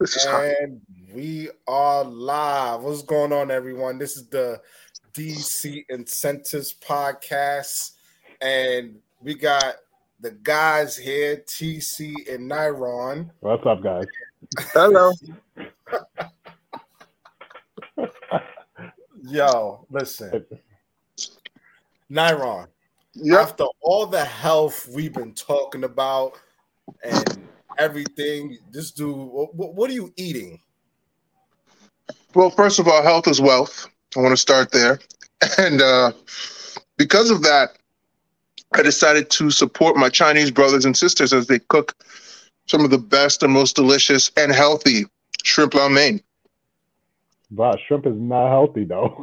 This is hot. And we are live. What's going on, everyone? This is the DC Incentives Podcast, and we got the guys here, TC and Nyron. What's up, guys? Hello. Yo, listen. Nyron, Yep. after all the health we've been talking about and everything, this dude, what are you eating? Well, first of all, health is wealth. I want to start there. And because of that, I decided to support my Chinese brothers and sisters as they cook some of the best and most delicious and healthy shrimp lo mein. Wow, shrimp is not healthy, though.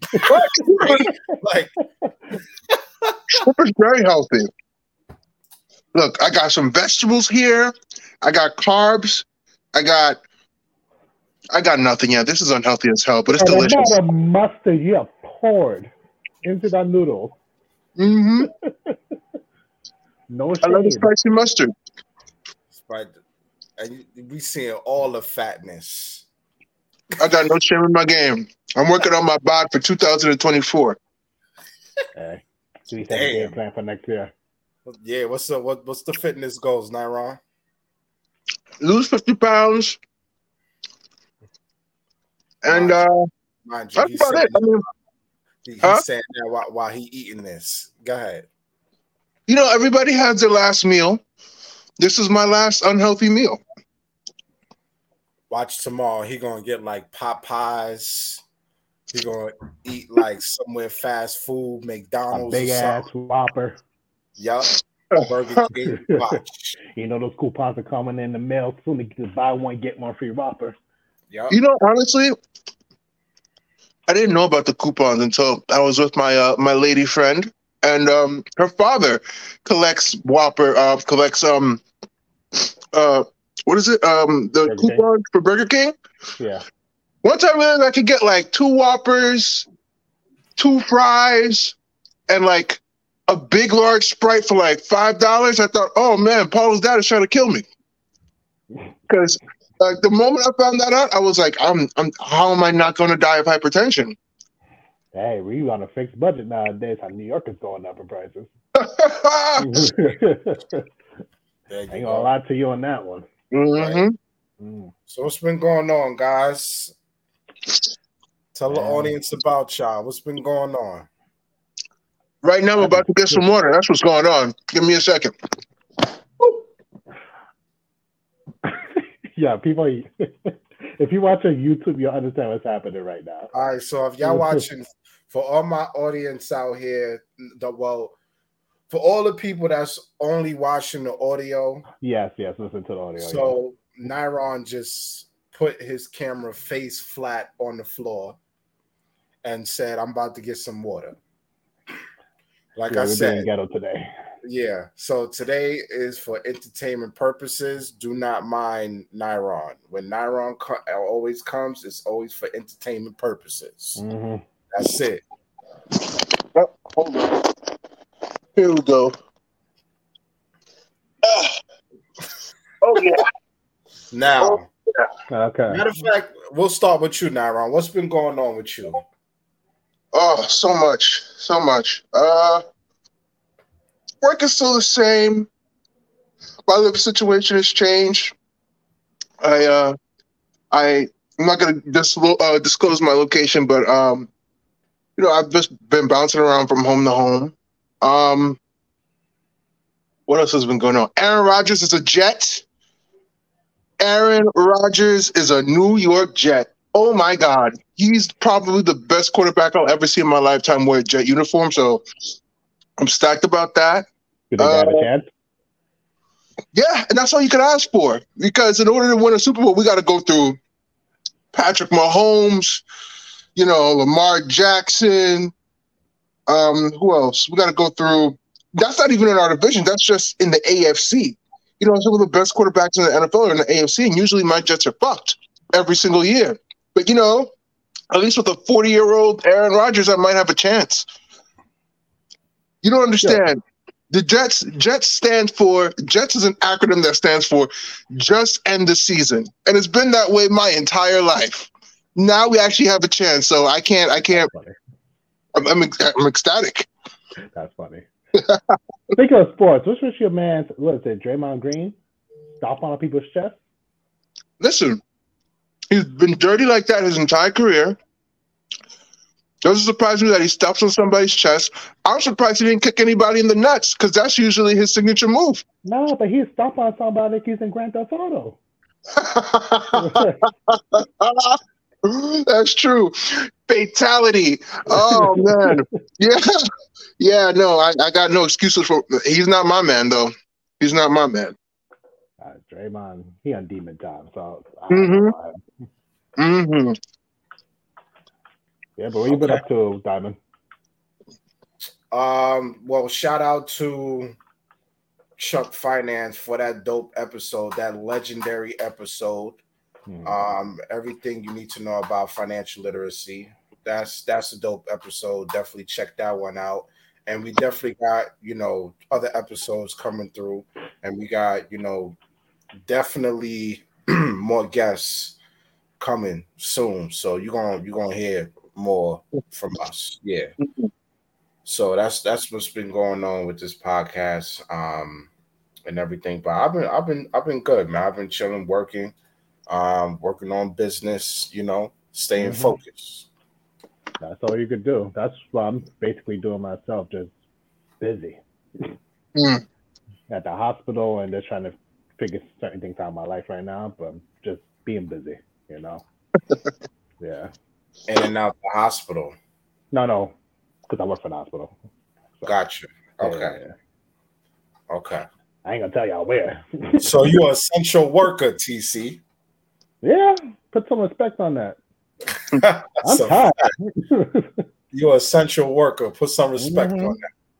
Like, Shrimp is very healthy. Look, I got some vegetables here. I got carbs. I got nothing yet. This is unhealthy as hell, but it's and delicious. the amount of mustard you have poured into that noodle. Mm-hmm. No I love the shade. spicy mustard. right, and we seeing all the fatness. I got no shame in my game. I'm working on my bod for 2024. Hey, so we have a Damn. game plan for next year. Yeah, what's the fitness goals, Nyron? Lose 50 pounds. And Mind you, that's about it. I mean, he's Huh? saying that while he eating this. Go ahead. you know, everybody has their last meal. This is my last unhealthy meal. Watch tomorrow. He gonna get like Popeyes. He gonna eat like somewhere fast food, A McDonald's, big or ass something. Whopper. Yup. Burger King. Watch. You know those coupons are coming in the mail soon. You can buy one, get one free Whopper. Yup. You know, honestly, I didn't know about the coupons until I was with my my lady friend, and her father collects Whopper. Collects what is it? The Burger King. coupons for Burger King. Yeah. One time I could get like 2 Whoppers, 2 fries, and like a big large Sprite for like $5. I thought, oh man, Paul's dad is trying to kill me. Because the moment I found that out, I was like, I'm how am I not going to die of hypertension? Hey, we on a fixed budget nowadays. How New York is going up in prices. There you Ain't gonna go. lie to you on that one. hmm Mm. So what's been going on, guys? Tell the Man. audience about y'all. What's been going on? Right now, I'm about to get some water. That's what's going on. Give me a second. Yeah, people. If you watch on YouTube, you'll understand what's happening right now. All right, so if y'all watching, for all my audience out here, for all the people that's only watching the audio, Yes, listen to the audio. so Nyron just put his camera face flat on the floor and said, "I'm about to get some water." Like yeah, I we're being said, ghetto today. yeah. So today is for entertainment purposes. Do not mind Nyron. When Nyron always comes, it's always for entertainment purposes. Mm-hmm. That's it. Oh, hold on. Here we go. Oh yeah. Now, Okay. matter of fact, we'll start with you, Nyron. What's been going on with you? Oh, so much. Work is still the same. My living situation has changed. I'm not gonna disclose my location, but you know, I've just been bouncing around from home to home. What else has been going on? Aaron Rodgers is a Jet. Aaron Rodgers is a New York Jet. Oh my God. He's probably the best quarterback I'll ever see in my lifetime wear a Jet uniform. So I'm stacked about that. You think they have a chance? Yeah, and that's all you can ask for. Because in order to win a Super Bowl, we got to go through Patrick Mahomes, you know, Lamar Jackson. Who else? We got to go through. That's not even in our division. That's just in the AFC. You know, some of the best quarterbacks in the NFL are in the AFC, and usually my Jets are fucked every single year. But, you know, at least with a 40-year-old Aaron Rodgers, I might have a chance. You don't understand. The Jets stands for, Jets is an acronym that stands for just end the season. And it's been that way my entire life. Now we actually have a chance. So I can't, I'm ecstatic. That's funny. Speaking of sports, which was your man, what is it, Draymond Green? Stomp on people's chest? Listen, he's been dirty like that his entire career. Doesn't surprise me that he steps on somebody's chest. I'm surprised he didn't kick anybody in the nuts because that's usually his signature move. No, but he stomped on somebody using Grand Theft Auto. That's true. Fatality. Oh, man. Yeah, no, I got no excuses for. He's not my man, though. He's not my man. Draymond, he on demon time, so. Yeah, but what you been up to, Diamond? Well, shout out to Chuck Finance for that dope episode, that legendary episode. Everything you need to know about financial literacy. That's a dope episode. Definitely check that one out. And we definitely got, other episodes coming through, and we got, definitely more guests coming soon. So you're gonna hear more from us. Yeah. So that's what's been going on with this podcast and everything. But I've been good, man. I've been chilling, working on business, staying focused. That's all you could do. That's what I'm basically doing myself, just busy. At the hospital and just trying to figure certain things out in my life right now, but just being busy, Yeah. In and out the hospital. No, because I work for the hospital. So, gotcha. Okay. Yeah. Okay. I ain't gonna tell y'all where. So you're an essential worker, TC. Yeah, put some respect on that. I'm tired. You're an essential worker. Put some respect on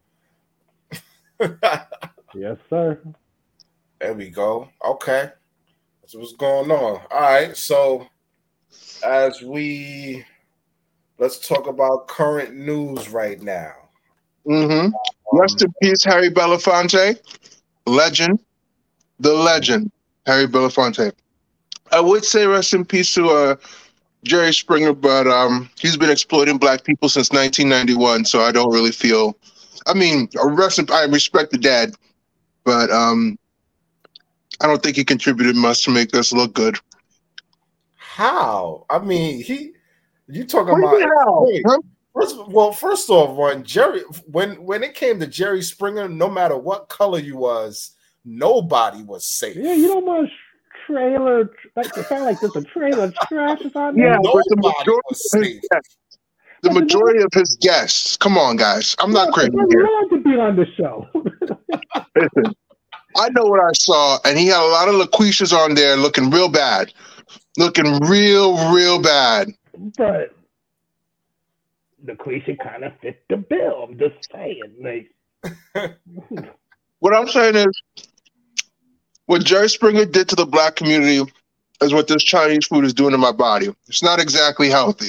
that. Yes, sir. There we go. Okay. That's what's going on. All right. So let's talk about current news right now. Rest in peace, Harry Belafonte. The legend, Harry Belafonte. I would say rest in peace to Jerry Springer, but he's been exploiting black people since 1991, so I don't really feel. I mean, I respect the dad, but I don't think he contributed much to make us look good. How? I mean, you talking about how? First off, when it came to Jerry Springer, no matter what color you was, nobody was safe. Yeah, you don't want trailer, like it sound like there's a trailer trash is on there. Yeah, but the majority of his guests. Come on, guys. I'm not crazy here. Allowed to be on the show. Listen, I know what I saw, and he had a lot of LaQuishas on there looking real bad. Looking real bad. But LaQuisha kind of fit the bill. I'm just saying. What I'm saying is, what Jerry Springer did to the black community is what this Chinese food is doing to my body. It's not exactly healthy.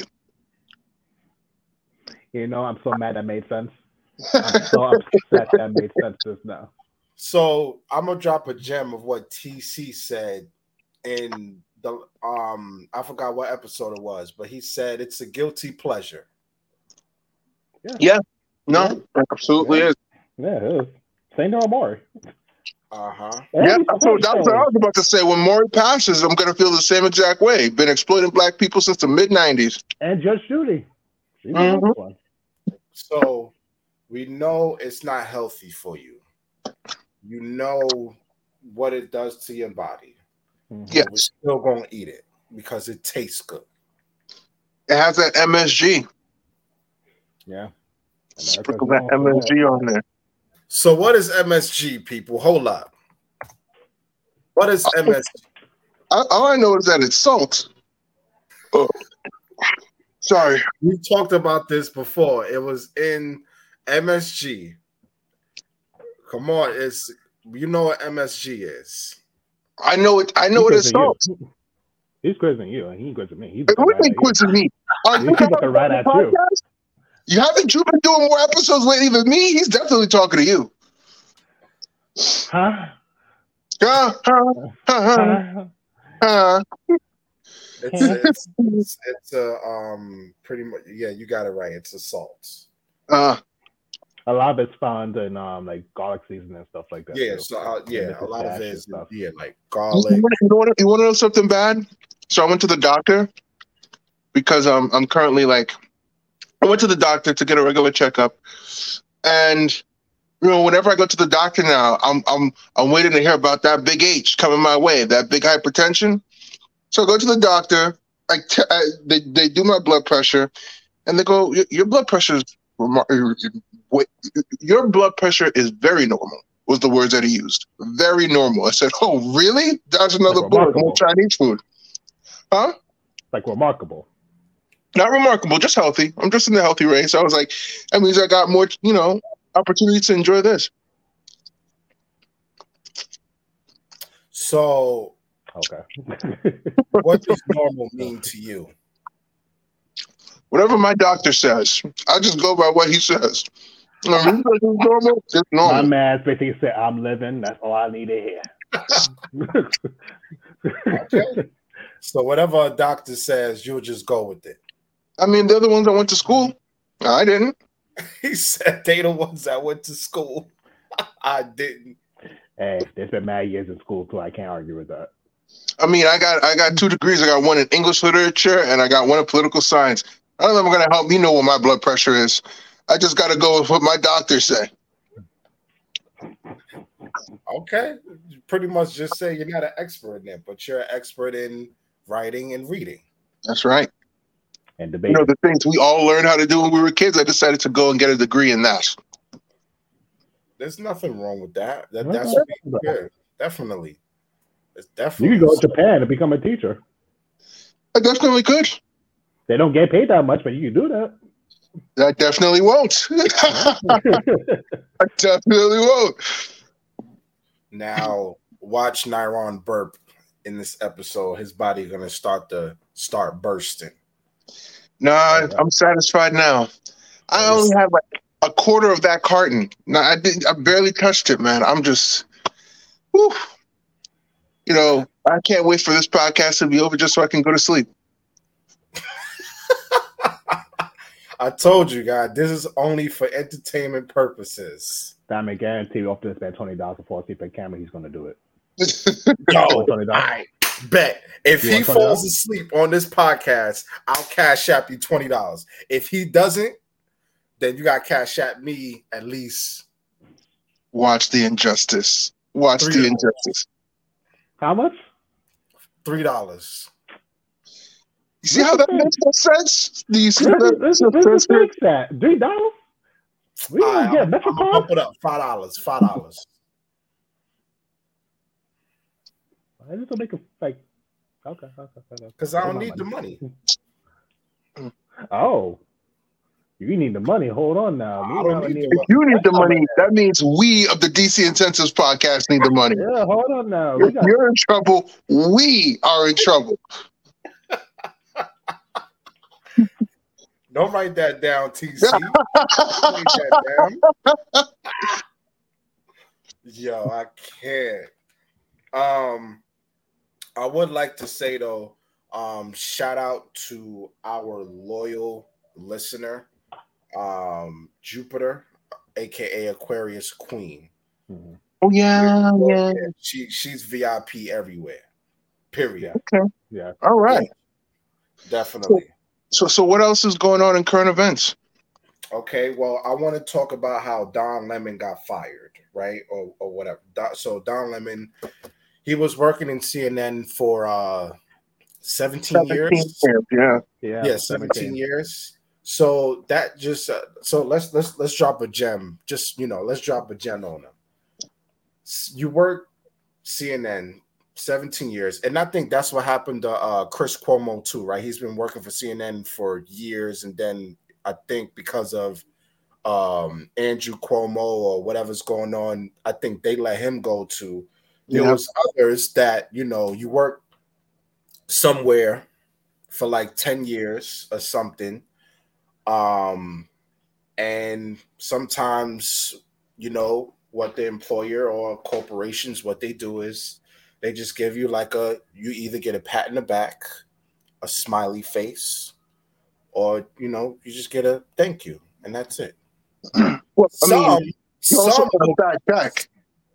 I'm so mad that made sense. I'm so upset that made sense just now. So I'm gonna drop a gem of what TC said in the I forgot what episode it was, but he said it's a guilty pleasure. Yeah. No, absolutely is. Yeah, it is. Say no more. Yeah, that's what I was about to say. When Maury passes, I'm going to feel the same exact way. Been exploiting black people since the mid-'90s. And Judge Judy. So we know it's not healthy for you. You know what it does to your body. Yes. We're still going to eat it because it tastes good. It has that MSG. Yeah. Sprinkle that MSG on there. So what is MSG, people? Hold up. What is MSG? All I know is that it's salt. Oh. Sorry. We talked about this before. It was in MSG. Come on, you know what MSG is. I know it. I know it is salt. He's quizzing you, and he quizzing me. What do you mean quizzing me? He's looking right at you. Haven't you been doing more episodes lately than me? He's definitely talking to you. Huh? It's pretty much, yeah, you got it right. It's assault. A lot of it's found in like garlic seasoning and stuff like that. Yeah, too. so a lot of it is stuff. like garlic. You want to know something bad? So I went to the doctor because I'm currently like, I went to the doctor to get a regular checkup, and whenever I go to the doctor now, I'm waiting to hear about that big H coming my way, that big hypertension. So I go to the doctor. They do my blood pressure, and they go, your blood pressure is your blood pressure is very normal. Was the words that he used. Very normal. I said, oh, really? That's another bullet. More Chinese food. Huh? Like remarkable. Not remarkable, just healthy. I'm just in the healthy range. So I was like, that means I got more, opportunity to enjoy this. So, okay. What does normal mean to you? Whatever my doctor says, I just go by what he says. Normal, it's normal. My man basically said, I'm living. That's all I need to hear. Okay. So whatever a doctor says, you'll just go with it. I mean, they're the ones that went to school. I didn't. He said they the ones that went to school. I didn't. Hey, there's been mad years in school too. I can't argue with that. I mean, I got 2 degrees. I got one in English literature and I got one in political science. None of them are going to help me know what my blood pressure is. I just got to go with what my doctors say. Okay. You pretty much just say you're not an expert in it, but you're an expert in writing and reading. That's right. And debating. The things we all learned how to do when we were kids, I decided to go and get a degree in that. There's nothing wrong with that. That's good. Definitely. It's definitely. You could go to Japan and become a teacher. I definitely could. They don't get paid that much, but you can do that. I definitely won't. I definitely won't. Now, watch Nyron burp in this episode. His body gonna start bursting. No, I'm satisfied now. I only have like a quarter of that carton. No, I barely touched it, man. I'm just, whew. I can't wait for this podcast to be over just so I can go to sleep. I told you, guys, this is only for entertainment purposes. I guarantee you, after spend $20 to fall asleep at camera, he's going to do it. Yo, I bet. If he falls asleep on this podcast, I'll cash app you $20. If he doesn't, then you got to cash app me at least. Watch the injustice. Watch the injustice. How much? $3. You see how that makes no sense? Do you see how that makes no sense? That $3? We don't get better. I'm gonna pump it up. $5. I just don't make it like okay. Because I don't need the money. Oh, you need the money. Hold on now. If you need the money, that means we of the DC Incentives podcast need the money. Yeah, hold on now. If you're in trouble, we are in trouble. Don't write that down, TC. Write that down. Yo, I can't. I would like to say though, shout out to our loyal listener, Jupiter, aka Aquarius Queen. Mm-hmm. Oh yeah. She's VIP everywhere. Period. Okay. Yeah. All right. Yeah, definitely. So what else is going on in current events? Okay, well, I want to talk about how Don Lemon got fired, right? Or whatever. So Don Lemon, he was working in CNN for 17 years. Yeah, 17 years. So that just so let's drop a gem. Just let's drop a gem on him. You work CNN 17 years, and I think that's what happened to Chris Cuomo too, right? He's been working for CNN for years, and then I think because of Andrew Cuomo or whatever's going on, I think they let him go too. There was others that you work somewhere for like 10 years or something, and sometimes what the employer or corporations, what they do is they just give you you either get a pat in the back, a smiley face, or you just get a thank you, and that's it. Well, you also got a bad check.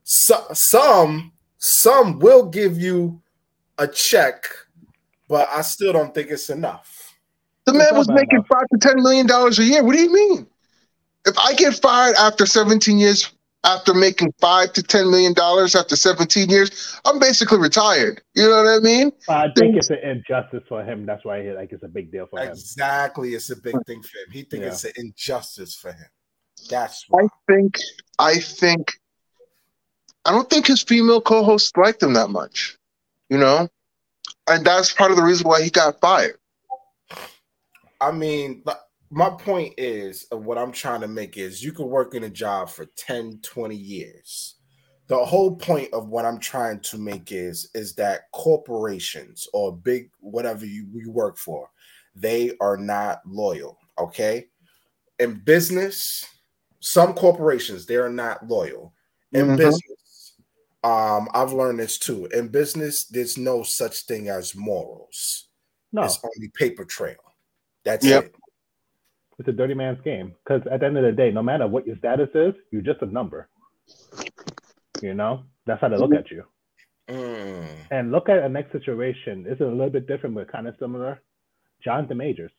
Some will give you a check, but I still don't think it's enough. The man was making $5 to $10 million a year. What do you mean? If I get fired after 17 years, after making $5 to $10 million after 17 years, I'm basically retired. You know what I mean? I think it's an injustice for him. That's why it's a big deal for him. Exactly, it's a big thing for him. He thinks it's an injustice for him. That's why. I don't think his female co-hosts liked him that much, and that's part of the reason why he got fired. I mean, my point is, what I'm trying to make is, you could work in a job for 10, 20 years. The whole point of what I'm trying to make is that corporations or big whatever you work for, they are not loyal. Okay, in business, some corporations, they are not loyal. In business, I've learned this too. In business, there's no such thing as morals. No, it's only paper trail. That's it. It's a dirty man's game, because at the end of the day, no matter what your status is, you're just a number. That's how they look at you. And look at the next situation. This is a little bit different, but kind of similar. Jonathan Majors.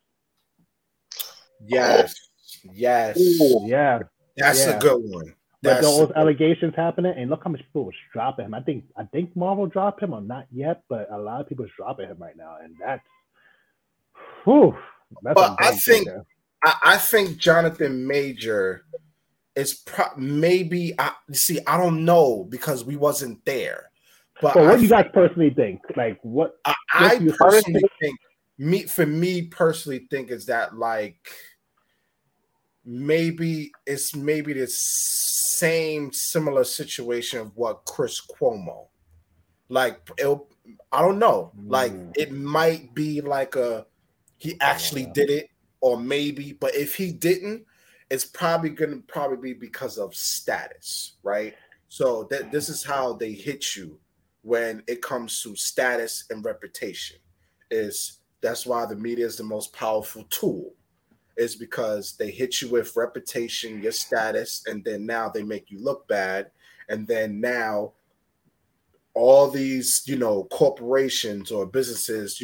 Yes. Yeah. That's a good one. But those allegations happening, and look how much people was dropping him. I think Marvel dropped him, or not yet, but a lot of people is dropping him right now, and that's. Whew, that's but I think Jonathan Major is maybe. I don't know, because we wasn't there. But what do you guys personally think? Like, what? I personally think. For me personally, think is that maybe it's the same similar situation of what Chris Cuomo. I don't know. It might be he actually did it, or maybe, but if he didn't, it's probably gonna be because of status, right? So this is how they hit you when it comes to status and reputation. That's why the media is the most powerful tool, is because they hit you with reputation, your status, and then now they make you look bad. And then now all these, corporations or businesses,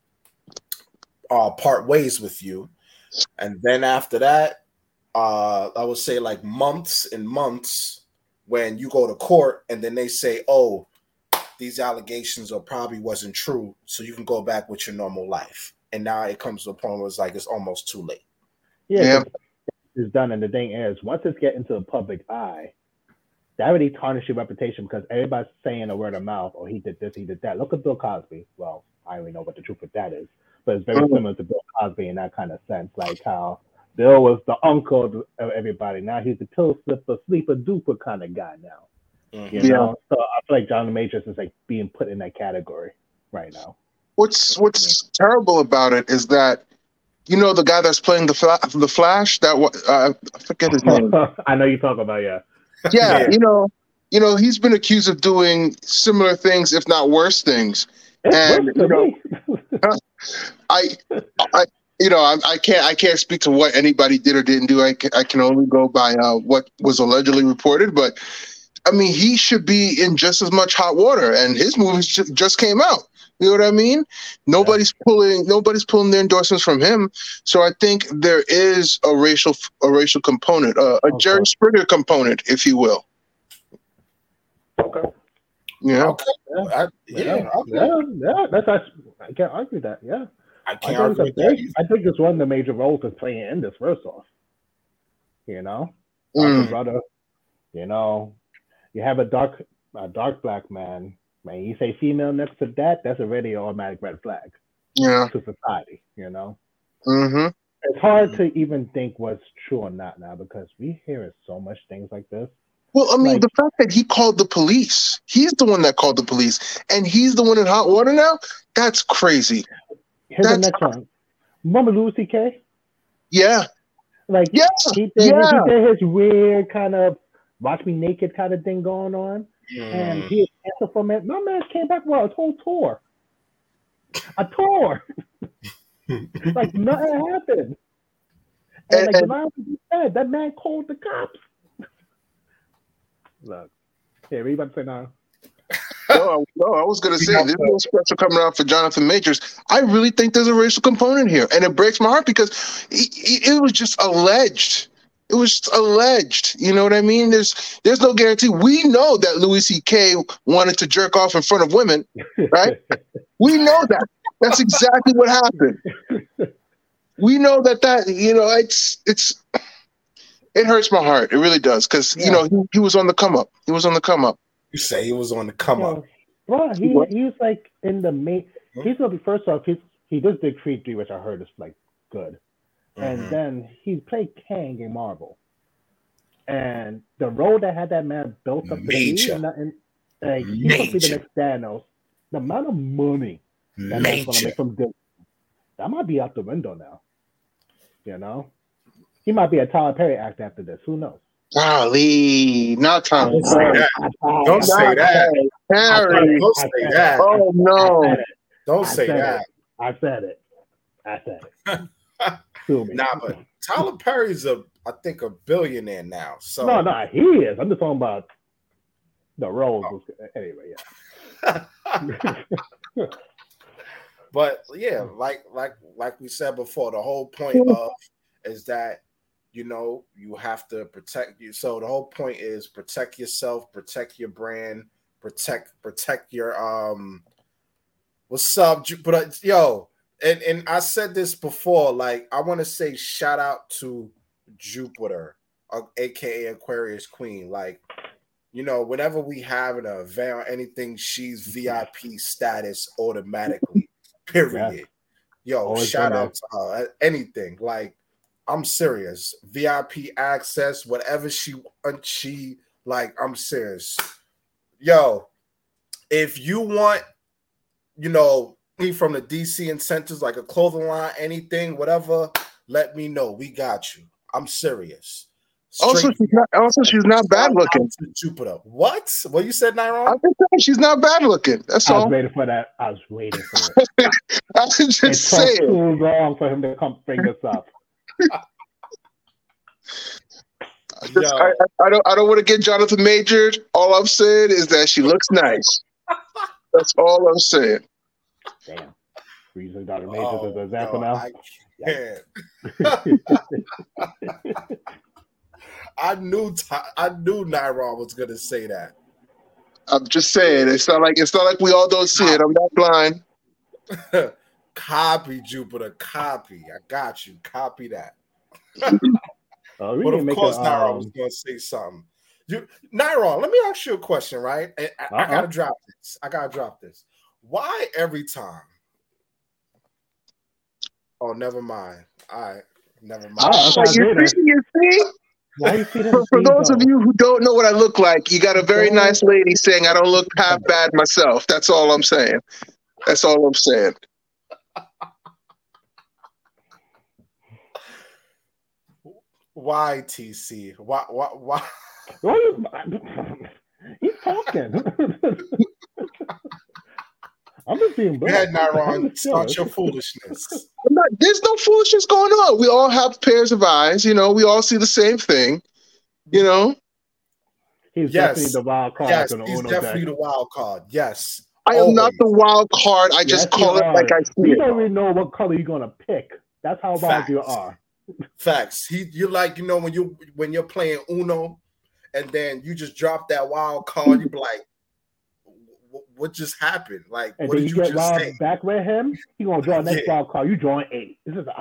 part ways with you. And then after that, I would say months and months, when you go to court and then they say, oh, these allegations probably wasn't true, so you can go back with your normal life. And now it comes to a point where it's almost too late. Yeah. It's done, and the thing is, once it's getting into the public eye, that already tarnishes your reputation, because everybody's saying a word of mouth, or he did this, he did that. Look at Bill Cosby. Well, I don't even know what the truth of that is, but it's very similar to Bill Cosby in that kind of sense, like how Bill was the uncle of everybody. Now he's the pill slipper, sleeper, duper kind of guy now. So I feel like Jonathan Majors is being put in that category right now. What's terrible about it is that, the guy that's playing the Flash, I forget his name. I know you talk about, yeah. He's been accused of doing similar things, if not worse things. And I can't speak to what anybody did or didn't do. I can only go by what was allegedly reported, but I mean, he should be in just as much hot water, and his movies just came out. You know what I mean? Nobody's pulling their endorsements from him. So I think there is a racial component, a Jerry Springer component, if you will. Okay. Yeah. Okay. I can't argue that. Yeah. I can't argue with that. I think it's one of the major roles that's playing in this, first off. Brother, you have a dark black man. Man, you say female next to that, that's already an automatic red flag. Yeah. To society, Mm-hmm. It's hard to even think what's true or not now, because we hear so much things like this. Well, I mean, the fact that he called the police, he's the one that called the police, and he's the one in hot water now, that's crazy. Here's the next one. Remember Louis C.K.? Yeah. He did his weird kind of watch me naked kind of thing going on. And he was canceled from it. My man came back for a whole tour. A tour. Like nothing happened. And like the man said, that man called the cops. Look. Yeah, what are you about to say now? No, I was going to say, there's no special coming out for Jonathan Majors. I really think there's a racial component here. And it breaks my heart because it was just alleged. It was just alleged. You know what I mean? There's no guarantee. We know that Louis C.K. wanted to jerk off in front of women, right? We know that. That's exactly what happened. We know that you know, it hurts my heart. It really does. Because, you know, he was on the come up. He was on the come up. You say he was on the come up. Bro, he was like in the main. He's gonna be first off. He just did Creed 3, which I heard is like good, and then he played Kang in Marvel, and the role that had that man built up to be, he's gonna be the next Thanos. The amount of money that man's gonna make from this, that might be out the window now. You know, he might be a Tyler Perry actor after this. Who knows? Golly, not Tyler. Don't say that. Don't say that. Oh no! Don't say that. I said it. Nah, but Tyler Perry's I think a billionaire now. So no, he is. I'm just talking about the roles. Anyway, yeah. But yeah, like we said before, the whole point of is that, you know, you have to protect you. So the whole point is protect yourself, protect your brand, protect your what's up? But yo, and I said this before. Like, I want to say shout out to Jupiter, aka Aquarius Queen. Like, you know, whenever we have an event or anything, she's VIP status automatically. Period. Yo, always shout out to her. Anything like. I'm serious. VIP access, whatever she like, I'm serious. Yo, if you want, you know, me from the DC incentives, like a clothing line, anything, whatever, let me know. We got you. I'm serious. Also, she's not bad looking. Jupiter. What you said, Nyron? I'm just saying she's not bad looking. That's all. I was waiting for that. I was waiting for it. I was just saying. It took too long for him to come bring this up. I don't want to get Jonathan Major. All I'm saying is that she looks nice. That's all I'm saying. Damn. We're using Jonathan Major as an example now. I knew Nyron was gonna say that. I'm just saying. It's not like we all don't see it. I'm not blind. Copy, Jupiter. Copy. I got you. Copy that. But of course, Nyron was going to say something. Nyron, let me ask you a question, right? I got to drop this. Why every time? Oh, never mind. All right. Never mind. For those of you who don't know what I look like, you got a very nice lady saying I don't look half bad myself. That's all I'm saying. Why, TC? Why? He's talking. I'm just being bad. Go ahead, Nyron. Start your foolishness. There's no foolishness going on. We all have pairs of eyes. You know, we all see the same thing. You know? He's definitely the wild card. Yes, he's definitely the wild card. Yes. I am not the wild card. I just call it like I see it. You don't even know what color you're going to pick. That's how wild you are. Facts. You're like, you know, when you're playing Uno and then you just drop that wild card, you be like, what just happened? Like, and what then did you just say? Back with him, he gonna draw next wild card. You drawing 8. This is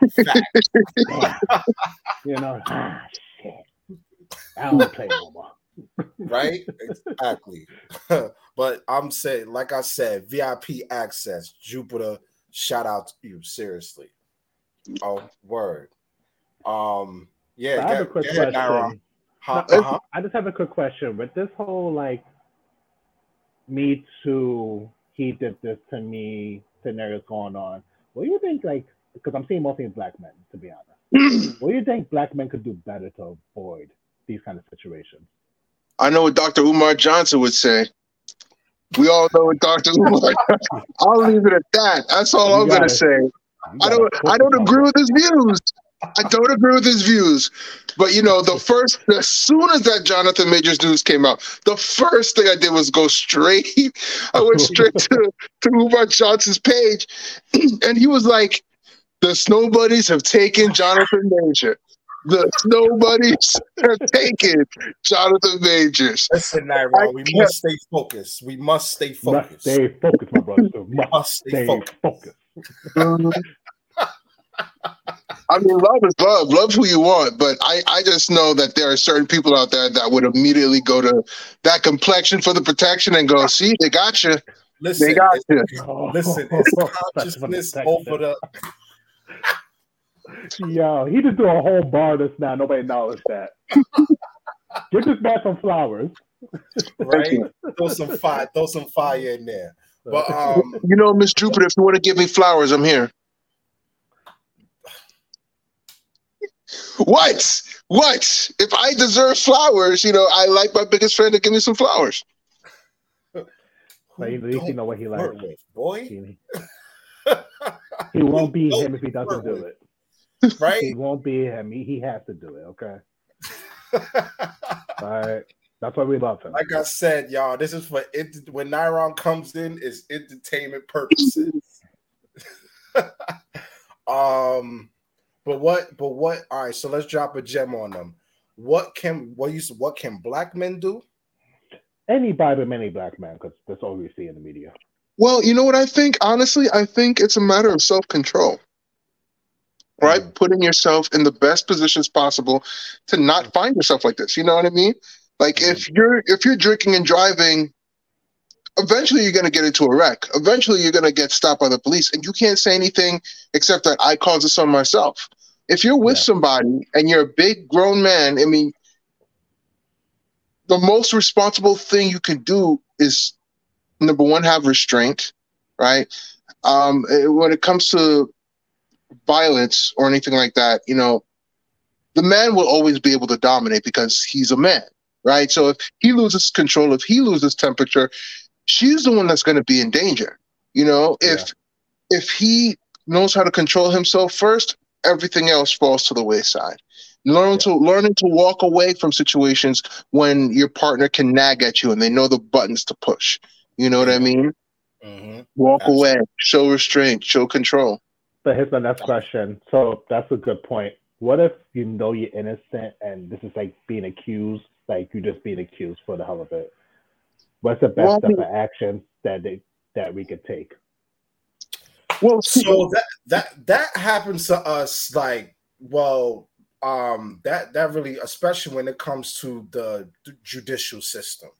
you know, shit. I don't play no more. Right? Exactly. But I'm saying, like I said, VIP access, Jupiter. Shout out to you, seriously. Oh, word. Yeah. I have a quick question. I just have a quick question. With this whole like Me Too, he did this to me scenarios going on. What do you think? Like, because I'm seeing mostly black men, to be honest. What do you think black men could do better to avoid these kind of situations? I know what Dr. Umar Johnson would say. We all know what Dr. Umar. I'll leave it at that. That's all I'm gonna say. I don't agree with his views. I don't agree with his views. But as soon as that Jonathan Majors news came out, the first thing I did was go straight. I went straight to Umar Johnson's page, and he was like, "The Snow Buddies have taken Jonathan Major. The Snow Buddies have taken Jonathan Majors." Listen, Nairo, we must stay focused. We must stay focused. Stay focused, my brother. Must stay focused. I mean, love is love. Love who you want. But I just know that there are certain people out there that would immediately go to that complexion for the protection and go, see, they got you. Listen, they got you. Listen, it's consciousness over the... Yo, he just threw a whole bar just now. Nobody acknowledged that. Give this man some flowers. Right? Throw some fire in there. But Miss Jupiter, if you want to give me flowers, I'm here. What? If I deserve flowers, I like my biggest friend to give me some flowers. But at least you know what he likes. Boy. He won't be him if he doesn't do it. Right? He won't be him. He has to do it, okay? All right. That's why we love him. Like I said, y'all, this is for when Nyron comes in, it's entertainment purposes. But what? All right, so let's drop a gem on them. What can black men do? Anybody but many black men, because that's all we see in the media. Well, you know what I think? Honestly, I think it's a matter of self-control. Right? Mm-hmm. Putting yourself in the best positions possible to not find yourself like this. You know what I mean? Like mm-hmm. if you're drinking and driving, eventually you're going to get into a wreck. Eventually you're going to get stopped by the police, and you can't say anything except that I caused this on myself. If you're with somebody and you're a big grown man, I mean, the most responsible thing you can do is, number one, have restraint, right? When it comes to violence or anything like that, the man will always be able to dominate because he's a man, right? So if he loses control, if he loses temperature, she's the one that's going to be in danger. If he knows how to control himself first, everything else falls to the wayside. Learning to walk away from situations when your partner can nag at you and they know the buttons to push. You know what I mean? Mm-hmm. Walk away, show restraint, show control. So here's my next question. So that's a good point. What if you know you're innocent and this is like being accused, like you're just being accused for the hell of it? What's the best step of action that we could take? Well, so that happens to us, like, that really, especially when it comes to the judicial system.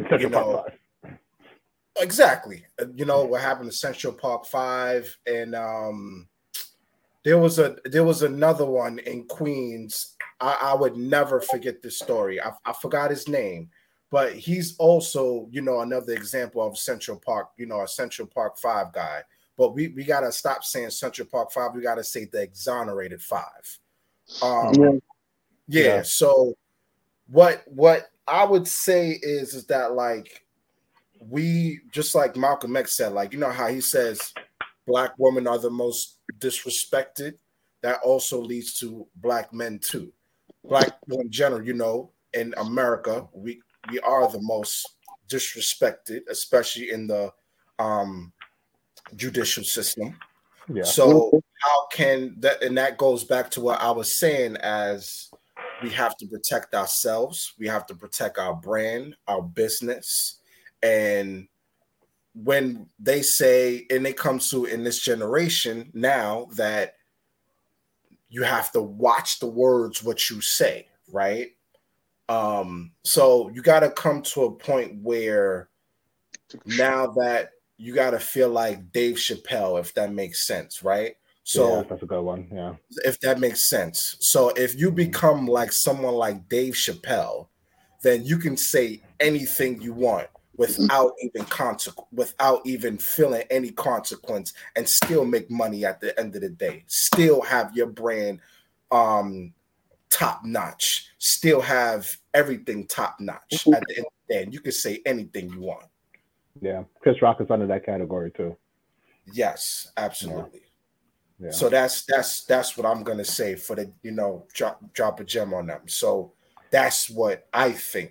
Exactly. What happened to Central Park 5, and there was another one in Queens. I would never forget this story. I forgot his name, but he's also another example of Central Park. A Central Park 5 guy. But we gotta stop saying Central Park 5. We gotta say the exonerated 5. So what I would say is that, like, we, just like Malcolm X said, like, how he says black women are the most disrespected. That also leads to black men too. Black people in general, in America, we are the most disrespected, especially in the judicial system. So how can that, and that goes back to what I was saying, as we have to protect ourselves, we have to protect our brand, our business. And when they say, and it comes to in this generation now, that you have to watch the words what you say, right? So you got to come to a point where now that you got to feel like Dave Chappelle, if that makes sense, right? So that's a good one. Yeah. If that makes sense. So if you become like someone like Dave Chappelle, then you can say anything you want without even feeling any consequence, and still make money at the end of the day. Still have your brand top notch. still have everything top notch at the end of the day. And you can say anything you want. Yeah, Chris Rock is under that category too. Yes, absolutely. Yeah. So that's what I'm gonna say for the drop a gem on them. So that's what I think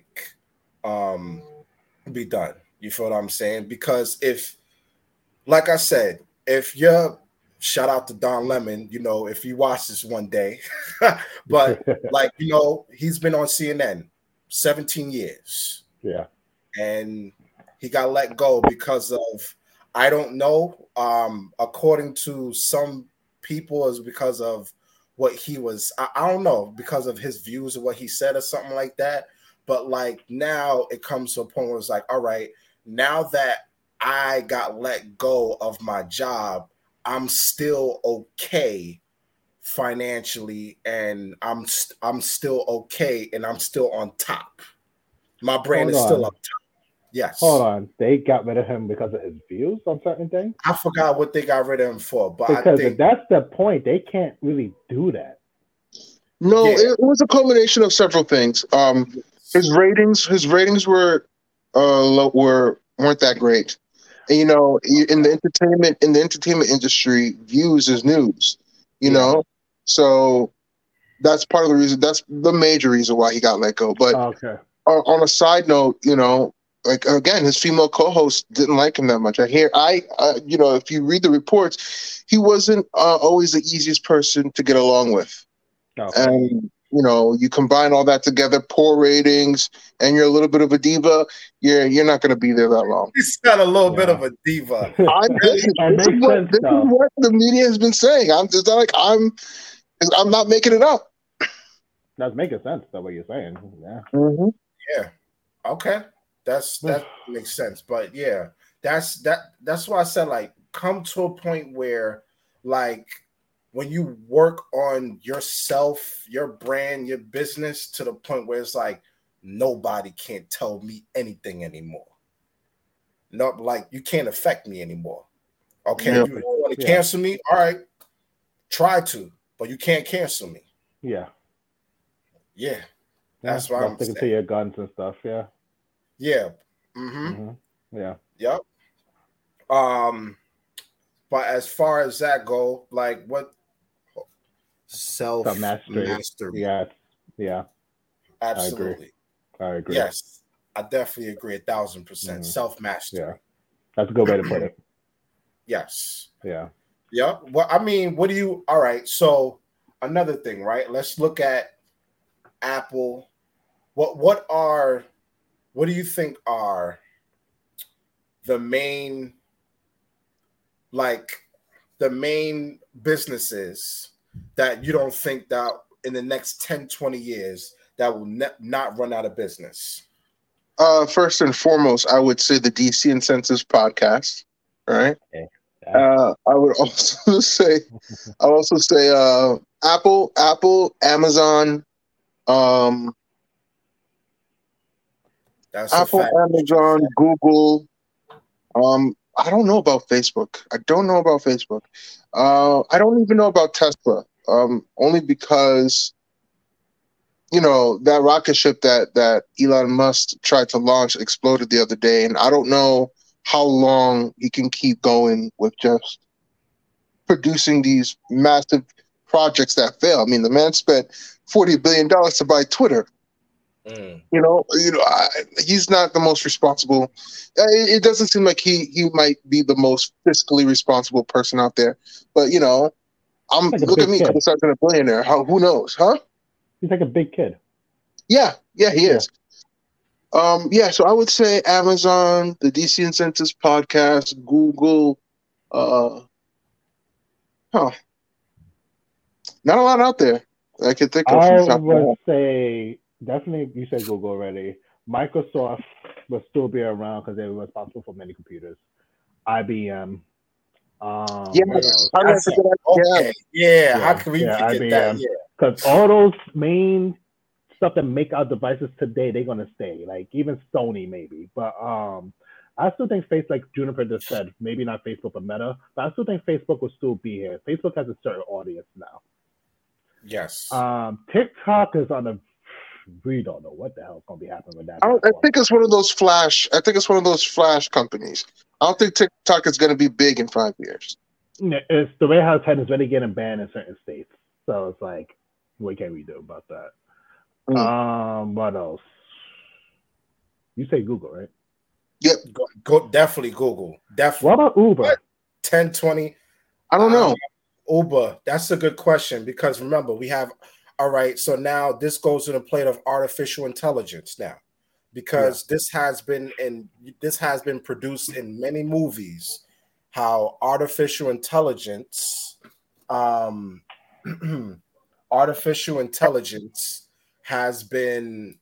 be done. You feel what I'm saying? Because if, like I said, if you're shout out to Don Lemon, if he watches one day, but he's been on CNN 17 years. Yeah. And he got let go because of, I don't know, according to some people, is because of what he was, I don't know, because of his views of what he said or something like that. But like now it comes to a point where it's like, all right, now that I got let go of my job, I'm still okay financially, and I'm still okay, and I'm still on top. My brand is still up top. Yes. Hold on. They got rid of him because of his views on certain things? I forgot what they got rid of him for, but because if that's the point, they can't really do that. No, it was a combination of several things. His ratings weren't that great. And, in the entertainment industry, views is news. You know, so that's part of the reason. That's the major reason why he got let go. But on a side note, like again, his female co-host didn't like him that much. If you read the reports, he wasn't always the easiest person to get along with. And you combine all that together, poor ratings, and you're a little bit of a diva. You're not going to be there that long. He's got a little bit of a diva. This is what the media has been saying. I'm not making it up. That's making sense. The way you're saying, yeah. Mm-hmm. Yeah. Okay. That makes sense. But yeah, that's why I said, like, come to a point where, like, when you work on yourself, your brand, your business, to the point where it's like nobody can't tell me anything anymore. Not like you can't affect me anymore. Okay, you want to cancel me? All right, try to, but you can't cancel me. Yeah. That's why I'm sticking to your guns and stuff. Yeah. Yeah. Yeah. Yep. But as far as that go, like what self-mastery. Yeah. Absolutely. I agree. Yes, I definitely agree 1,000%. Self-mastery. Yeah. That's a good way to put it. Yes. Yeah. Yep. Well, I mean, all right. So another thing, right? Let's look at Apple. What do you think are the main businesses that you don't think that in the next 10, 20 years that will not run out of business? First and foremost, I would say the DC Incentives podcast, right? Okay. I would also say Apple, Amazon, that's Apple, Amazon, Google. I don't know about Facebook. I don't even know about Tesla. Only because that rocket ship that Elon Musk tried to launch exploded the other day, and I don't know how long he can keep going with just producing these massive projects that fail. I mean, the man spent $40 billion to buy Twitter. He's not the most responsible. It doesn't seem like he might be the most fiscally responsible person out there. But look at me criticizing a billionaire. Who knows, huh? He's like a big kid. Yeah, he is. So I would say Amazon, the DC Incentives podcast, Google. Not a lot out there I can think of. I would say definitely. You said Google already. Microsoft will still be around because they were responsible for many computers. IBM. How can we forget IBM. that? Yeah, because all those main stuff that make our devices today, they're gonna stay. Like even Sony, maybe. But I still think like Juniper just said, maybe not Facebook but Meta, but I still think Facebook will still be here. Facebook has a certain audience now. Yes. TikTok is on a we don't know what the hell's gonna be happening with that. I think it's one of those flash. I think it's one of those flash companies. I don't think TikTok is going to be big in 5 years. It's the way how it's really getting banned in certain states. So it's like, what can we do about that? What else? You say Google, right? Yep. Go definitely Google. Definitely. What about Uber? 1020. I don't know. Uber. That's a good question because remember we have. All right. So now this goes to the plate of artificial intelligence now, because this has been produced in many movies. How artificial intelligence has been,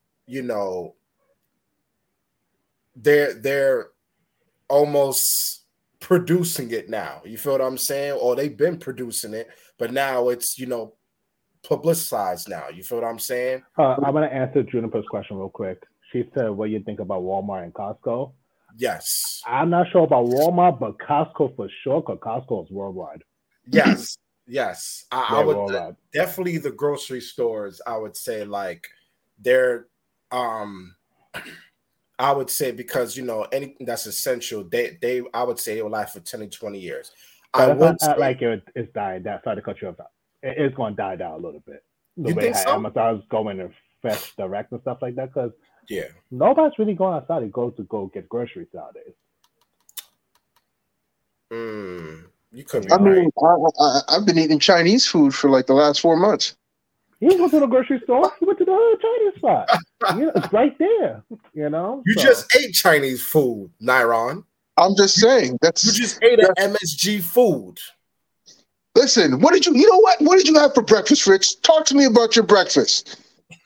they're almost producing it now. You feel what I'm saying? Or they've been producing it, but now it's, publicized now. You feel what I'm saying? I'm going to answer Juniper's question real quick. She said, what you think about Walmart and Costco? Yes. I'm not sure about Walmart, but Costco for sure, because Costco is worldwide. Yes. Yes. I would definitely the grocery stores, I would say like they're I would say because anything that's essential, they I would say it will last for 10 to 20 years. I would say, like it's dying down. Sorry to cut you off. It's going to die down a little bit. The way how Amazon's going to fetch direct and stuff like that, because nobody's really going outside to go get groceries nowadays. You could be mean, I've been eating Chinese food for like the last 4 months. He didn't go to the grocery store. He went to the Chinese spot. It's right there. You just ate Chinese food, Nyron. I'm just saying you just ate an MSG food. Listen, what did you know what did you have for breakfast, Rich? Talk to me about your breakfast.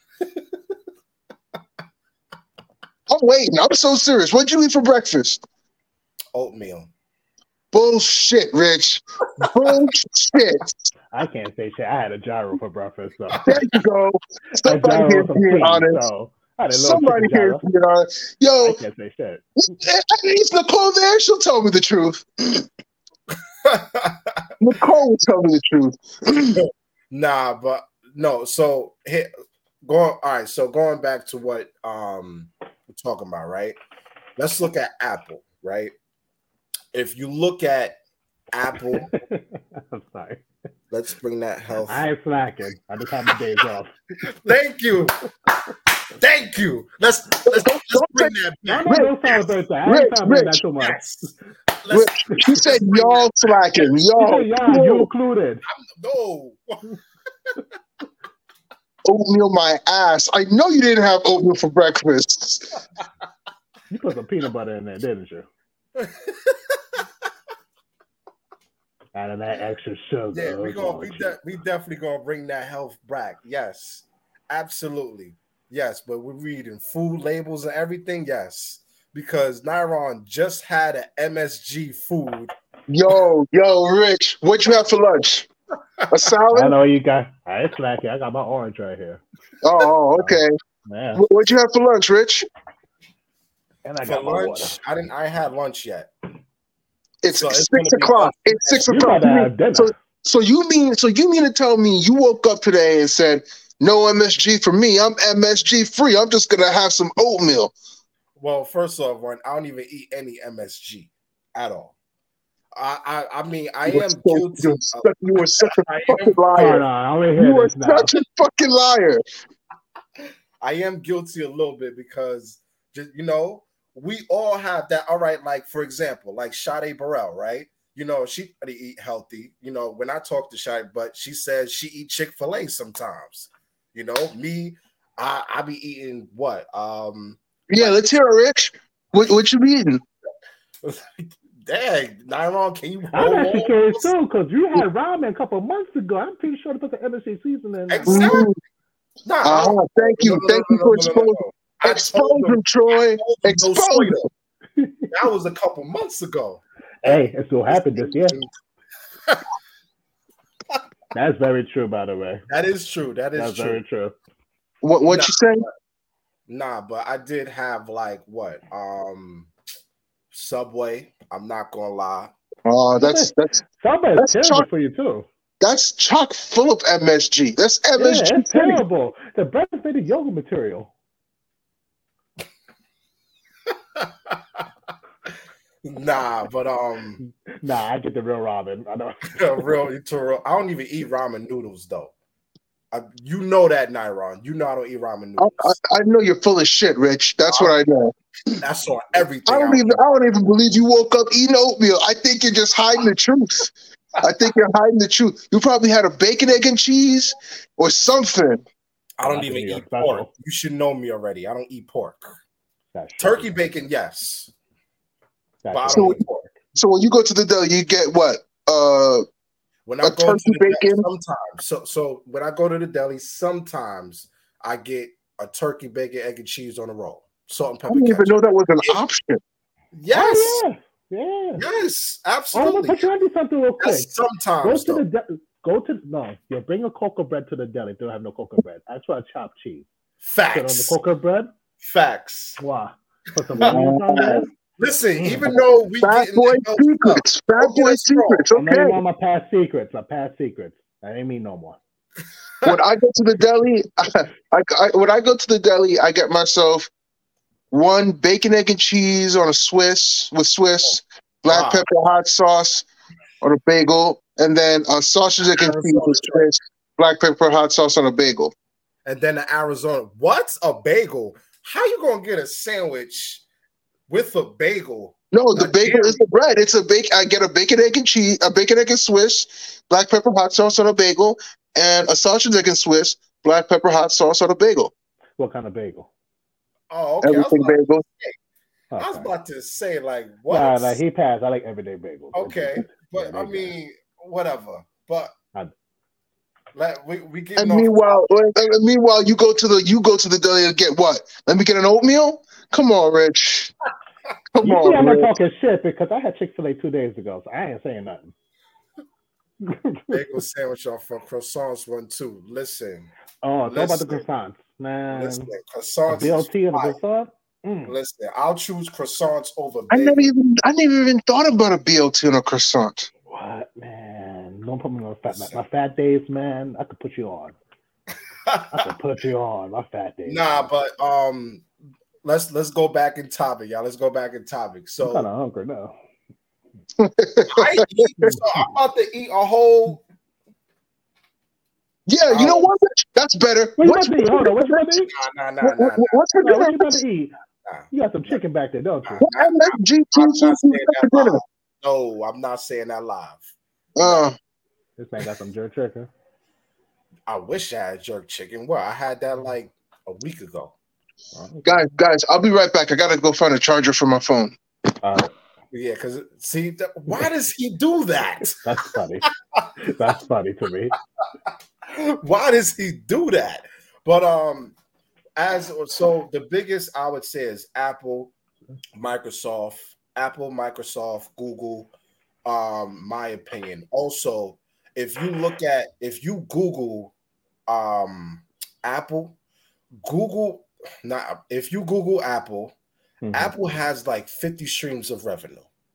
I'm waiting. I'm so serious. What did you eat for breakfast? Oatmeal. Bullshit, Rich. Bullshit. I can't say shit. I had a gyro for breakfast. So. There you go. Somebody here being honest. Somebody here being honest. Yo, I can't say shit. Is Nicole there? She'll tell me the truth. Nicole will tell me the truth. Nah, but no. So going back to what we're talking about, right? Let's look at Apple, right? If you look at Apple, I'm sorry. Let's bring that health. I ain't slacking. I just have my days off. Thank you. Let's bring that back. I ain't celebrate that too much. You said y'all slacking. Y'all you included. No. Oatmeal my ass. I know you didn't have oatmeal for breakfast. You put some peanut butter in there, didn't you? Out of that extra sugar. Yeah, we definitely gonna bring that health back. Yes, absolutely. Yes, but we're reading food labels and everything. Yes, because Nyron just had an MSG food. Yo, Rich, what you have for lunch? A salad? I know you got. I ain't slacking. I got my orange right here. Oh, okay. Man. What'd you have for lunch, Rich? And I got my water. I had lunch yet. It's 6 o'clock. It's 6 o'clock. So you mean to tell me you woke up today and said, no MSG for me. I'm MSG free. I'm just gonna have some oatmeal. Well, first off, I don't even eat any MSG at all. I mean, I am guilty. You were such a fucking liar. You were such a fucking liar. I am guilty a little bit because just we all have that. All right, like for example, like Sade Burrell, right? She eat healthy. When I talk to Sade, but she says she eat Chick-fil-A sometimes. Me, I be eating what? Yeah, let's hear it, Rich. What you eating? Dang, Nyron, can you? I'm actually curious too, because you had ramen a couple of months ago. I'm pretty sure to put the MSG seasoning in. Exactly. Thank you for exposing. Expose him, Troy. Expose him. That was a couple months ago. Hey, it still happened this year. That's very true, by the way. That is true. That's true. Very true. What you say? Nah, but I did have like what? Subway. I'm not gonna lie. Oh, that's Subway is terrible for you too. That's chock full of MSG. That's MSG. Yeah, it's terrible. The bread is made of yoga material. Nah, but Nah, I get the real ramen. I know. I don't even eat ramen noodles though. You know that, Nyron. You know I don't eat ramen noodles. I know you're full of shit, Rich. That's what I know. That's on everything. I don't even believe you woke up eating oatmeal. I think you're just hiding the truth. I think you're hiding the truth. You probably had a bacon, egg, and cheese or something. I don't even eat pork. You should know me already. I don't eat pork. Turkey bacon, yes. But I don't eat pork. So when you go to the deli, you get what? When I go to the bacon? Deli, sometimes. So when I go to the deli, sometimes I get a turkey bacon, egg, and cheese on a roll. Salt and pepper. I didn't even know that was an option. Yes. Oh, yeah. Yes, absolutely. But you want to do something real quick. Yes, sometimes. You bring a cocoa bread to the deli. They don't have no cocoa bread. Ask for a chopped cheese. Facts. Put on the cocoa bread. Facts. Why? Put some onions on there. Listen, even though we Fat boy secrets. Fat boy secrets. Okay. I know you want my past secrets. I ain't mean no more. When I go to the deli, I get myself one bacon, egg, and cheese on a Swiss black pepper hot sauce on a bagel, and then a sausage, egg, and cheese with Swiss black pepper hot sauce on a bagel. And then the Arizona. What's a bagel? How you gonna get a sandwich with a bagel? No, the bagel is the bread. It's a bake. I get a bacon, egg, and cheese, a bacon, egg, and Swiss black pepper hot sauce on a bagel, and a sausage, egg, and Swiss black pepper hot sauce on a bagel. What kind of bagel? Oh, okay. Everything bagel. I was about to say, like, what? Nah, he passed. I like everyday bagels. Okay, but I mean, whatever. But we get. And meanwhile, you go to the deli and get what? Let me get an oatmeal. Come on, Rich. Come on. I'm not talking shit because I had Chick-fil-A 2 days ago, so I ain't saying nothing. Bagel sandwich off of croissants 1 2. Listen. Oh, it's all about the croissants, man. Listen, croissants. BLT and a croissant. Listen, I'll choose croissants over. I never even thought about a BLT and a croissant. What, man? Don't put me on my fat days, man. I could put you on. My fat days. Nah, but let's go back in topic, y'all. Let's go back in topic. So I'm kind of hungry now. I'm about to eat a whole. Yeah, you know what? That's better. What you about to eat? What you about to eat? Nah. What's for dinner? What you about to eat? You got some chicken back there, don't you? No, I'm not saying that live. This man got some jerk chicken. I wish I had jerk chicken. Well, I had that like a week ago. Guys, I'll be right back. I gotta go find a charger for my phone. Yeah, because see, why does he do that? That's funny. That's funny to me. Why does he do that? But the biggest I would say is Apple, Microsoft, Google. My opinion. Also, if you Google Apple, if you Google Apple, Apple has like 50 streams of revenue.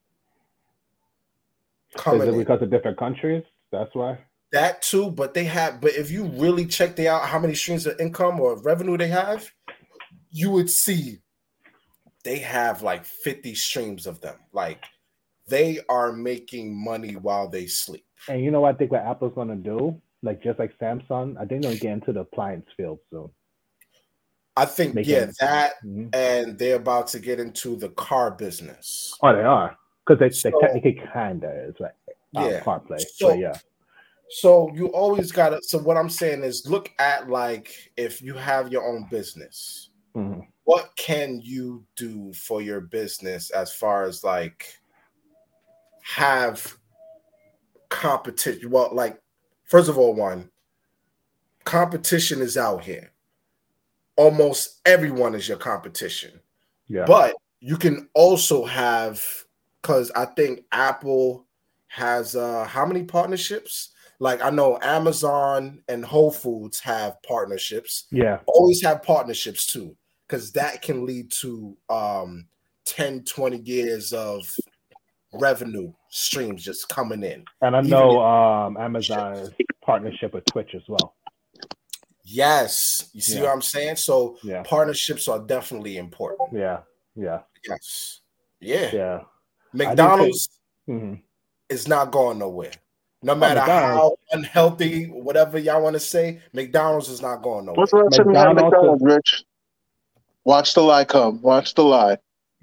Is it because of different countries? That's why. That too, but if you really check out how many streams of income or revenue they have, you would see they have like 50 streams of them. Like they are making money while they sleep. And you know what I think what Apple's gonna do? Like just like Samsung, I think they'll get into the appliance field soon. I think and they're about to get into the car business. Oh, they are, because they technically kinda is right. CarPlay. So you always gotta. So what I'm saying is, look at like if you have your own business, what can you do for your business as far as like have competition? Well, like first of all, competition is out here. Almost everyone is your competition. Yeah. But you can also have, because I think Apple has how many partnerships? Like I know Amazon and Whole Foods have partnerships. Yeah. Always have partnerships too, because that can lead to 10, 20 years of revenue streams just coming in. And I know Amazon's partnership with Twitch as well. Yes. You see what I'm saying? So partnerships are definitely important. Yeah. Yes. Yeah. Yeah. McDonald's is not going nowhere. No matter how unhealthy, whatever y'all want to say, McDonald's is not going nowhere. What's the last time you had McDonald's, Rich? Watch the lie come. Watch the lie.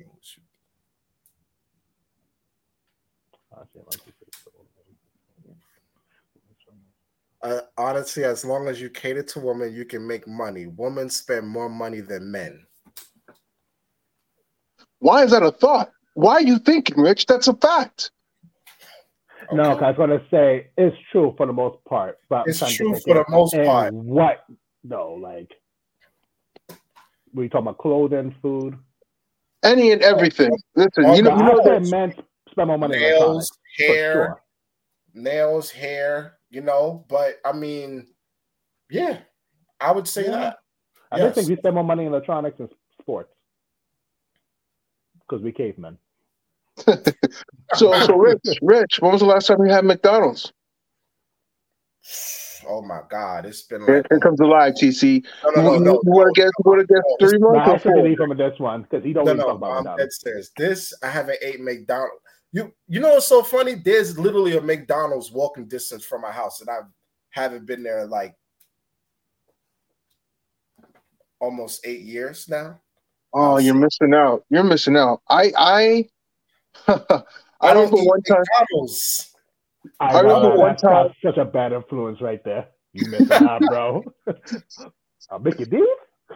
Honestly, as long as you cater to women, you can make money. Women spend more money than men. Why is that a thought? Why are you thinking, Rich? That's a fact. Okay. No, I was going to say it's true for the most part. But it's true for the most part. What, though? Like, we talking about clothing, food? Any and everything. Listen, you know that men spend more money on nails, hair, but I mean, yeah, I would say that. I just think we spend more money in electronics and sports because we cavemen. So Rich, when was the last time you had McDonald's? Oh my God, it's been like here comes the lie, TC. No. You want to guess 3 months or 4? I from this one because he don't really talk about McDonald's. This I haven't ate McDonald's. You know what's so funny? There's literally a McDonald's walking distance from my house, and I haven't been there like almost 8 years now. Oh, you're missing out. You're missing out. I remember one time. I remember one time. Such a bad influence right there. You missing out, bro. I'll make you do.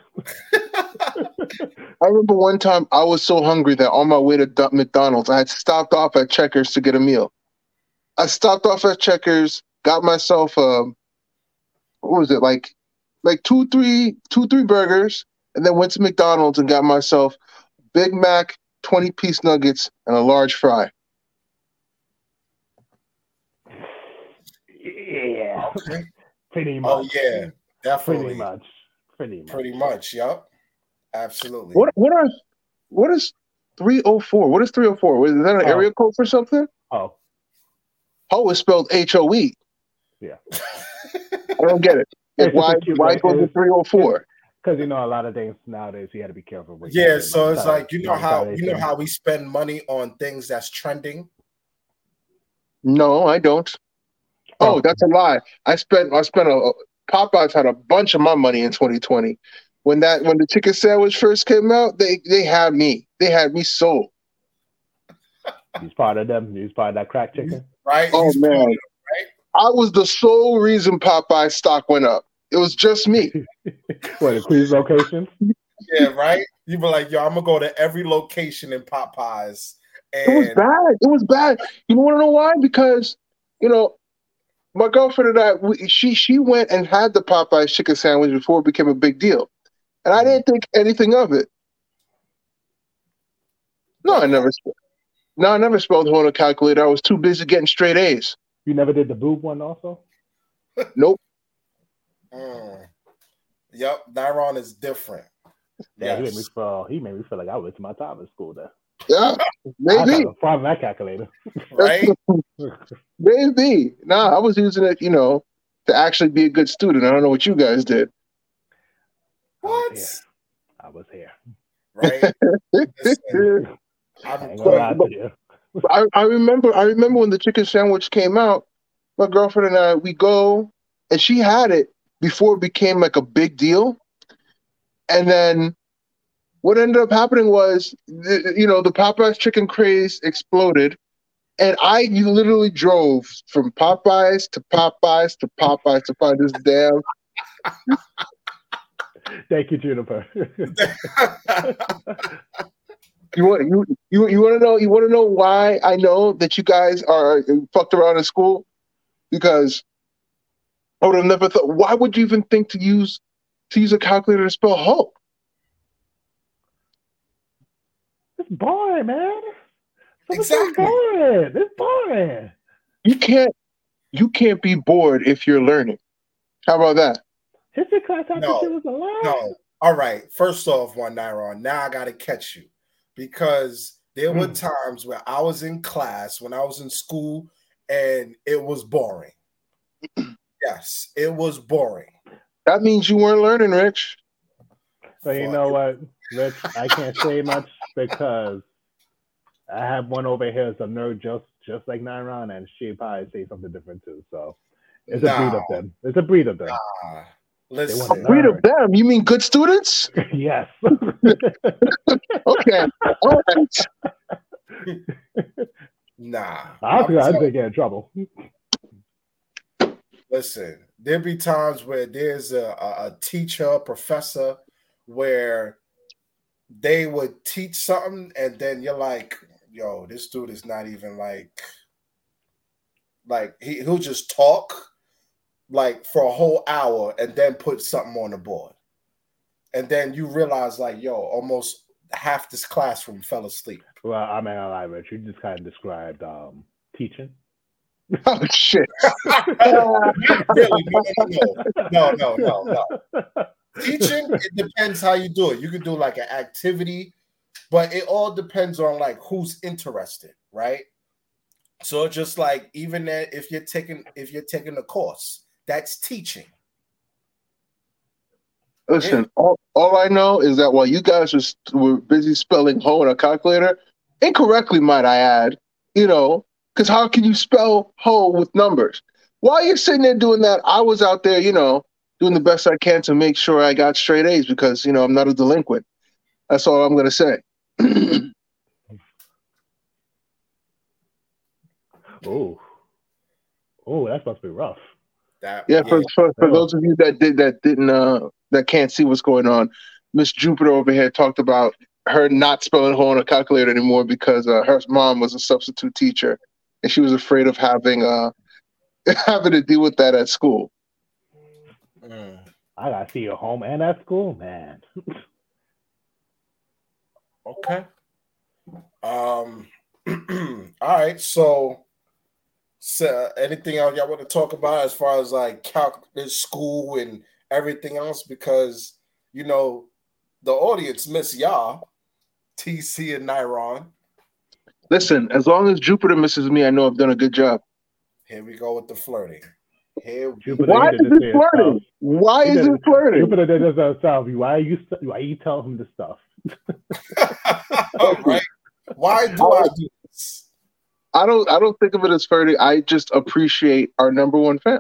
I remember one time I was so hungry that on my way to McDonald's, I had stopped off at Checkers to get a meal. I stopped off at Checkers, got myself what was it, like two, three burgers, and then went to McDonald's and got myself Big Mac, 20-piece nuggets, and a large fry. Yeah. Okay. Pretty much. Oh yeah, definitely. Pretty much. Yep. Absolutely. What is 304? What is 304? Is that an area code for something? Oh. Ho is spelled HOE. Yeah. I don't get it. Why go to 304? Because a lot of things nowadays you got to be careful with. Yeah, so it's like how we spend money on things that's trending. No, I don't. Oh, that's a lie. I spent Popeyes had a bunch of my money in 2020. When the chicken sandwich first came out, they had me. They had me sold. He's part of them. He's part of that crack chicken. Right? Oh, man. Right? I was the sole reason Popeye stock went up. It was just me. What, the Queens location? Yeah, right? You be like, yo, I'm going to go to every location in Popeyes. And... It was bad. You want to know why? Because, my girlfriend and I, she went and had the Popeyes chicken sandwich before it became a big deal. And I didn't think anything of it. I never spelled her on a calculator. I was too busy getting straight A's. You never did the boob one also? Nope. Yep, Nyron is different. Yeah, yes. He made me feel like I was my time in school there. Yeah, maybe. From that calculator. Right? Maybe. I was using it, to actually be a good student. I don't know what you guys did. What? I was here. Right? I remember when the chicken sandwich came out, my girlfriend and I, we go, and she had it before it became like a big deal. And then what ended up happening was, the Popeyes chicken craze exploded. And I literally drove from Popeyes to Popeyes to Popeyes to find this damn. Thank you, Juniper. You want to know? You want to know why I know that you guys are fucked around in school? Because I would have never thought. Why would you even think to use a calculator to spell hoe? It's boring, man. Exactly. It's boring. You can't be bored if you're learning. How about that? History class was a lot. No. All right. First off, Nyron, now I gotta catch you because There were times where I was in class, when I was in school, and it was boring. Yes, it was boring. That means you weren't learning, Rich. So you know what, Rich? I can't say much because I have one over here that's a nerd just like Nyron, and she probably say something different too. So it's a breed of them. It's a breed of them. Listen, a breed of them? You mean good students? Yes. Okay. All right. Nah. I think get in trouble. Listen, there be times where there's a teacher, a professor, where they would teach something, and then you're like, yo, this dude is not even like he'll just talk like for a whole hour and then put something on the board. And then you realize, like, yo, almost half this classroom fell asleep. Well, I'm not gonna lie, Rich. You just kind of described teaching. Oh shit! Really? No. Teaching, it depends how you do it. You can do like an activity, but it all depends on like who's interested, right? So just like even if you're taking a course, that's teaching. Listen, all I know is that while you guys were busy spelling hoe on a calculator, incorrectly, might I add, because how can you spell hoe with numbers? While you're sitting there doing that, I was out there, doing the best I can to make sure I got straight A's because, I'm not a delinquent. That's all I'm going to say. Oh, that must be rough. For those of you that can't see what's going on, Miss Jupiter over here talked about her not spelling hoe on a calculator anymore because her mom was a substitute teacher and she was afraid of having to deal with that at school. I gotta see your home and at school, man. Okay. All right. So anything else y'all want to talk about as far as like calculus, school, and everything else? Because the audience miss y'all, TC and Nyron. Listen, as long as Jupiter misses me, I know I've done a good job. Here we go with the flirting. Why is it flirting? Why is it flirting? Jupiter did this himself. Why you tell him this stuff? All right. Why do I do this? I don't think of it as flirting. I just appreciate our number one fan.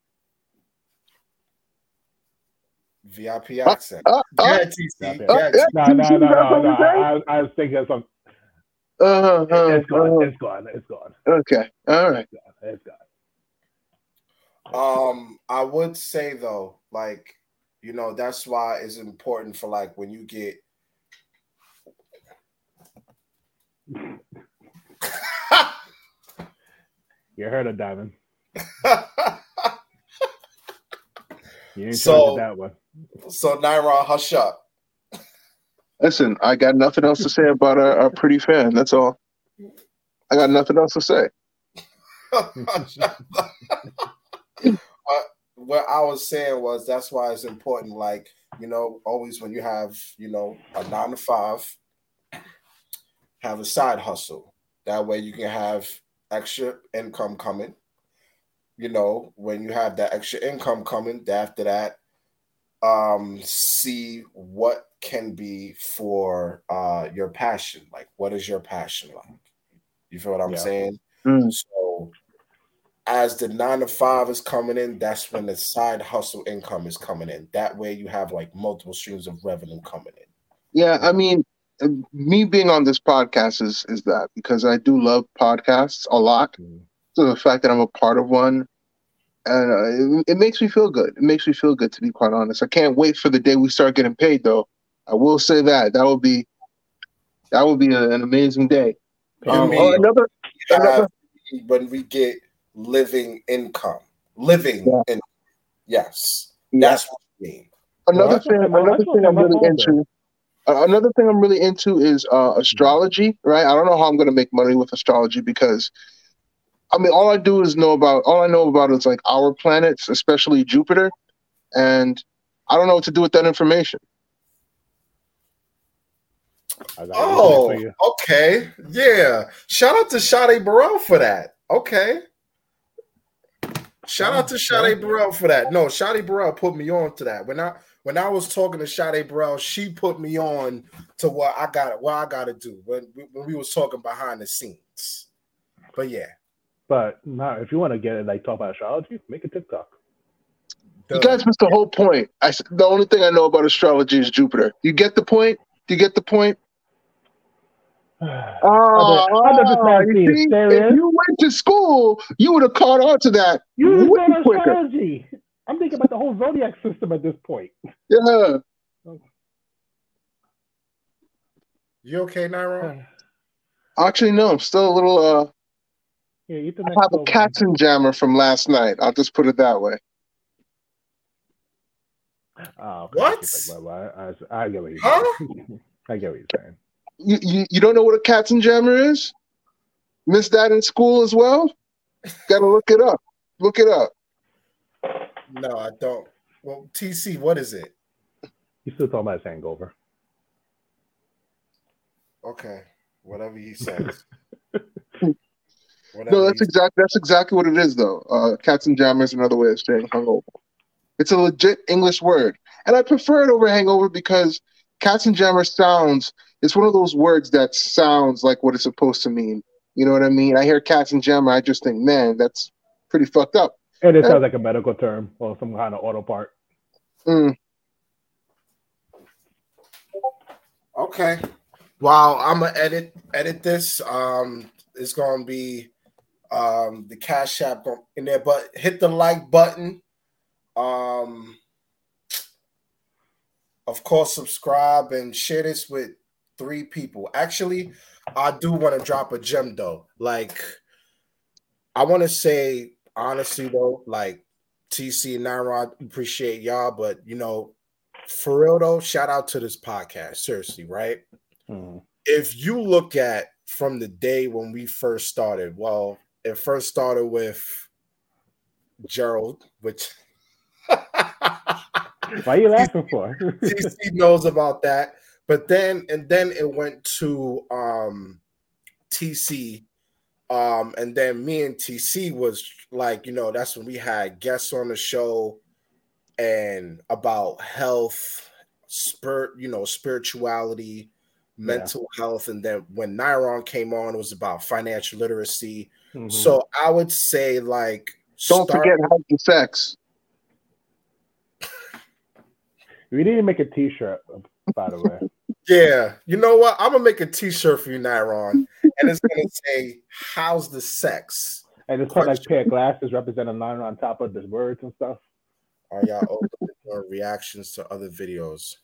VIP accent. No. I was thinking of something. It's gone. Okay. All right. It's gone. I would say though, like, that's why it's important for like when you get you heard of Diamond. You ain't so that one. So Nyron, hush up. Listen, I got nothing else to say about our pretty fan. That's all. I got nothing else to say. What I was saying was that's why it's important. Like, always when you have, a 9 to 5, have a side hustle. That way you can have extra income coming. When you have that extra income coming, after that, see what can be for your passion. Like, what is your passion like? You feel what I'm saying? So as the 9 to 5 is coming in, that's when the side hustle income is coming in. That way you have like multiple streams of revenue coming in. Yeah, I mean, me being on this podcast is that because I do love podcasts a lot. So the fact that I'm a part of one, and it makes me feel good. It makes me feel good, to be quite honest. I can't wait for the day we start getting paid, though. I will say that will be an amazing day. When we get living income, yes, that's what I mean. Another thing I'm really into is astrology. Right? I don't know how I'm going to make money with astrology because, I mean, all I know about is like our planets, especially Jupiter, and I don't know what to do with that information. Oh, okay. Yeah. Shout out to Sade Burrell for that. Okay. Shout out to Sade Burrell for that. No, Sade Burrell put me on to that. When I was talking to Sade Burrell, she put me on to what I gotta do when we was talking behind the scenes. But yeah. But now, if you want to get it, like talk about astrology, make a TikTok. You guys missed the whole point. The only thing I know about astrology is Jupiter. You get the point? Do you get the point? If you went to school, you would have caught on to that. You way quicker. Astrology. I'm thinking about the whole zodiac system at this point. Yeah. You okay, Naira? Actually, no. I'm still a little. Yeah, eat the I have a Katzenjammer from last night. I'll just put it that way. Oh, okay. What? I get what you're saying. I get what you're saying. You don't know what a Katzenjammer is? Missed that in school as well? Gotta look it up. Look it up. No, I don't. Well, TC, what is it? You still talking about his hangover. Okay. Whatever he says. No, that's exactly what it is though. Katzenjammer is another way of saying hungover. It's a legit English word. And I prefer it over hangover because Katzenjammer it's one of those words that sounds like what it's supposed to mean. You know what I mean? I hear Katzenjammer, I just think, man, that's pretty fucked up. And it sounds like a medical term or some kind of auto part. Okay. Well, I'm gonna edit this. It's gonna be the Cash App in there, but hit the like button. Of course, subscribe and share this with 3 people. Actually, I do want to drop a gem though. Like, I want to say honestly though, like TC and Naira, appreciate y'all, but for real though, shout out to this podcast. Seriously, right? If you look at from the day when we first started, well, it first started with Gerald, which why are you laughing for? TC knows about that. But then it went to TC. And then me and TC was like, that's when we had guests on the show and about health, spirituality, mental health. And then when Nairon came on, it was about financial literacy. So I would say, like, don't forget healthy sex. We need to make a t-shirt, by the way. Yeah. You know what? I'm going to make a t-shirt for you, Nairon. And it's going to say, how's the sex? And it's got like a pair of glasses representing Nairon on top of the words and stuff. Are y'all open for reactions to other videos?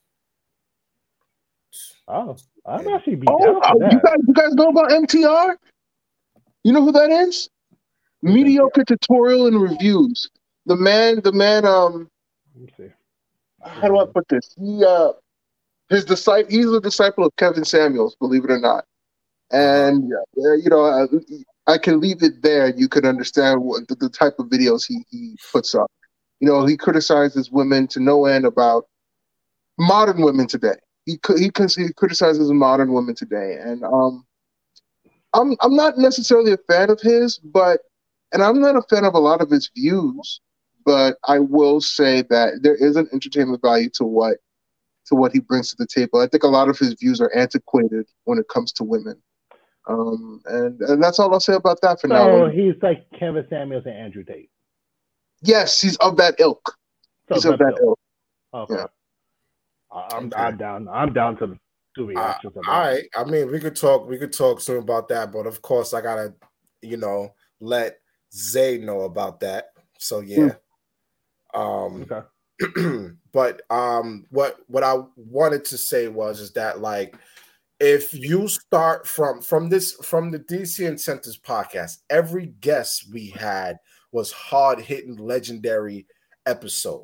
Oh, I'm actually be down for that. You guys know about MTR? You know who that is? Mediocre Tutorial and Reviews. The man, let me see. How do I put this? He's a disciple of Kevin Samuels, believe it or not. And I can leave it there. You could understand what the type of videos he puts up. He criticizes women to no end about modern women today. He criticizes modern women today, and I'm not necessarily a fan of his, and I'm not a fan of a lot of his views. But I will say that there is an entertainment value to what he brings to the table. I think a lot of his views are antiquated when it comes to women. And that's all I'll say about that for now. So he's like Kevin Samuels and Andrew Tate. Yes, he's of that ilk. He's of that ilk. Okay. Yeah. I'm down. I'm down to do reactions. All right. I mean, we could talk soon about that, but of course I gotta, let Zay know about that. So yeah. Okay. But what I wanted to say is that, like, if you start from the DC Incentives podcast, every guest we had was hard-hitting, legendary episode.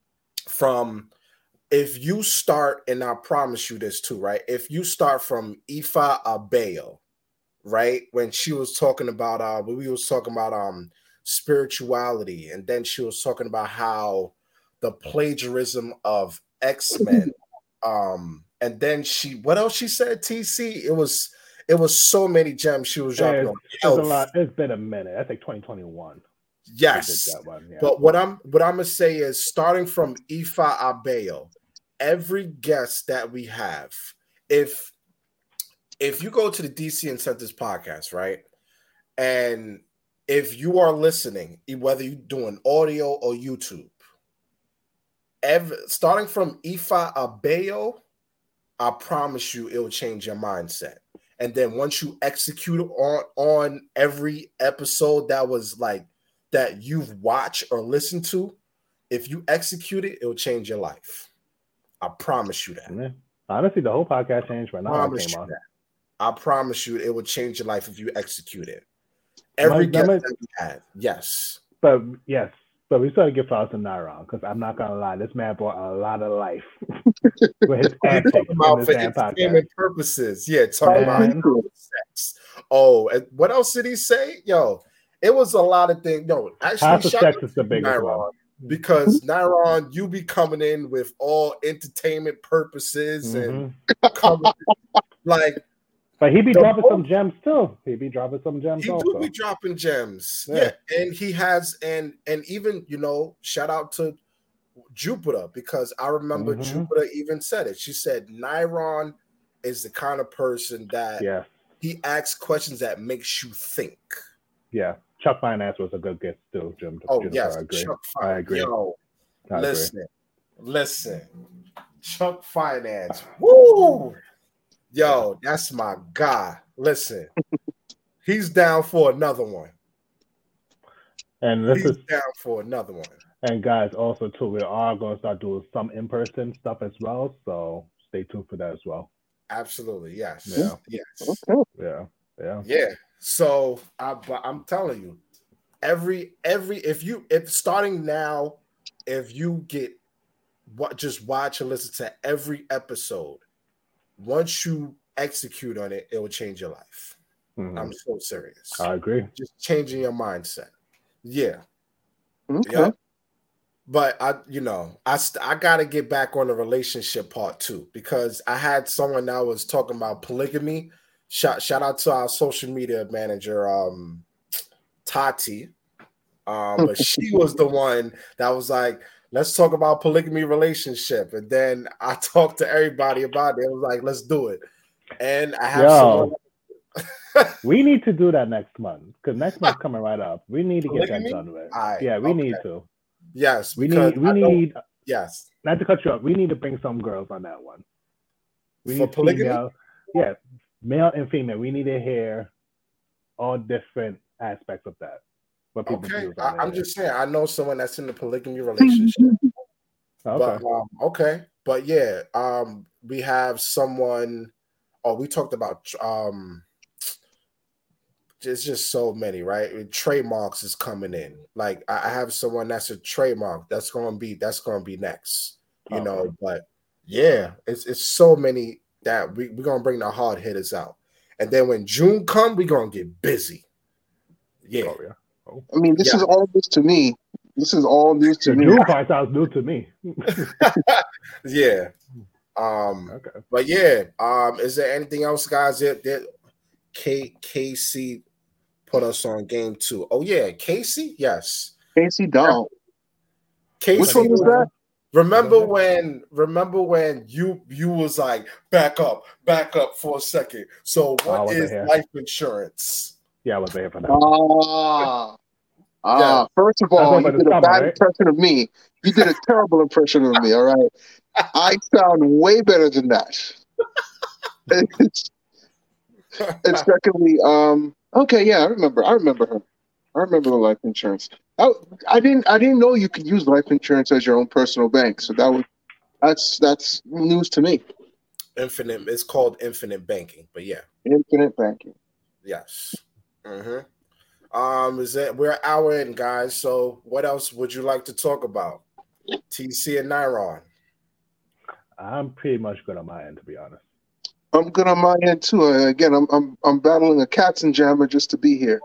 If you start, and I promise you this too, right? If you start from Ifa Abeyo, right, when she was talking about when we was talking about spirituality, and then she was talking about how the plagiarism of X-Men And then what else she said, TC? It was so many gems she was dropping on health. It's a lot. It's been a minute. I think 2021. Yes. That one, yeah. But what I'm gonna say is, starting from Ifa Abeyo, every guest that we have, if you go to the DC Incentives podcast, right? And if you are listening, whether you're doing audio or YouTube, starting from Ifa Abeyo, I promise you it will change your mindset. And then once you execute on every episode that you've watched or listened to, if you execute it, it will change your life. I promise you that. Yeah. Honestly, the whole podcast changed right now. I promise you it will change your life if you execute it. Every guest that we had, yes. But we started to give flowers to Nairon, because I'm not gonna lie, this man brought a lot of life with his antics about for entertainment purposes. Yeah, talking about sex. Oh, and what else did he say? Yo, it was a lot of things. No, actually, sex is the biggest one. Because Nairon, you be coming in with all entertainment purposes and but he be dropping some gems too. He be dropping some gems. He do be dropping gems. Yeah. And he has and even, shout out to Jupiter, because I remember Jupiter even said it. She said Nairon is the kind of person that he asks questions that makes you think. Yeah. Chuck Finance was a good guest too, Jim. Oh, yes. I agree. Yo, listen. Chuck Finance. Woo! Yo, that's my guy. Listen, he's down for another one. And he's down for another one. And guys, also too, we are going to start doing some in-person stuff as well. So stay tuned for that as well. Absolutely, yes. Yeah. Yes. Yeah. Yeah. So I'm telling you, if starting now, if you just watch and listen to every episode, once you execute on it, it will change your life. I'm so serious. I agree. Just changing your mindset. Yeah. Okay. Yeah. But I gotta get back on the relationship part too, because I had someone that was talking about polygamy. Shout out to our social media manager, Tati. But she was the one that was like, let's talk about polygamy relationship. And then I talked to everybody about it. It was like, let's do it. And I have someone. We need to do that next month, because next month's coming right up. We need to get that done with. We need to. Yes. We need. Yes. Not to cut you off. We need to bring some girls on that one. We need polygamy? Female, male and female. We need to hear all different aspects of that. Okay, I'm just saying. I know someone that's in a polygamy relationship. Okay. But yeah, we have someone. Oh, we talked about there's just so many, right? Trademarks is coming in. Like I have someone that's a trademark. That's gonna be next. But yeah, it's so many that we're gonna bring the hard hitters out, and then when June come, we're gonna get busy. Yeah. I mean, this is all news to me. This is all news to me. June part sounds new to me. Yeah. Okay. But yeah, is there anything else, guys? That KC put us on game 2. Oh yeah, Casey. Yes. Casey Doll. Casey, which one was that? Remember when you was like, back up for a second. So what is life insurance? Yeah, I was there for that. First of all, you did a bad impression of me. You did a terrible impression of me, all right? I sound way better than that. And secondly, okay, yeah, I remember her. I remember the life insurance. I didn't know you could use life insurance as your own personal bank. So that's news to me. Infinite. It's called infinite banking, but yeah. Infinite banking. Yes. We're an hour in, guys. So what else would you like to talk about? TC and Nairon. I'm pretty much good on my end, to be honest. I'm good on my end too. Again, I'm battling a Katzenjammer just to be here.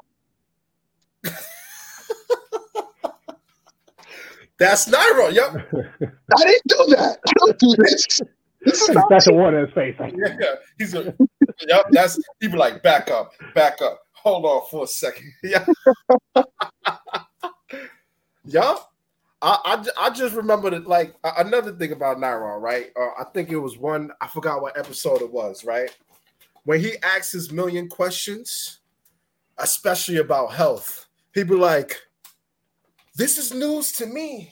That's Nairon. Yep. I didn't do that. I don't do this. That's a water in his face. Yeah, he's a. Yep, that's he be like, back up. Hold on for a second. Yeah, yeah. I just remember that, like, another thing about Nairon, right? I think it was one. I forgot what episode it was, right? When he asks his million questions, especially about health, he be like, "This is news to me."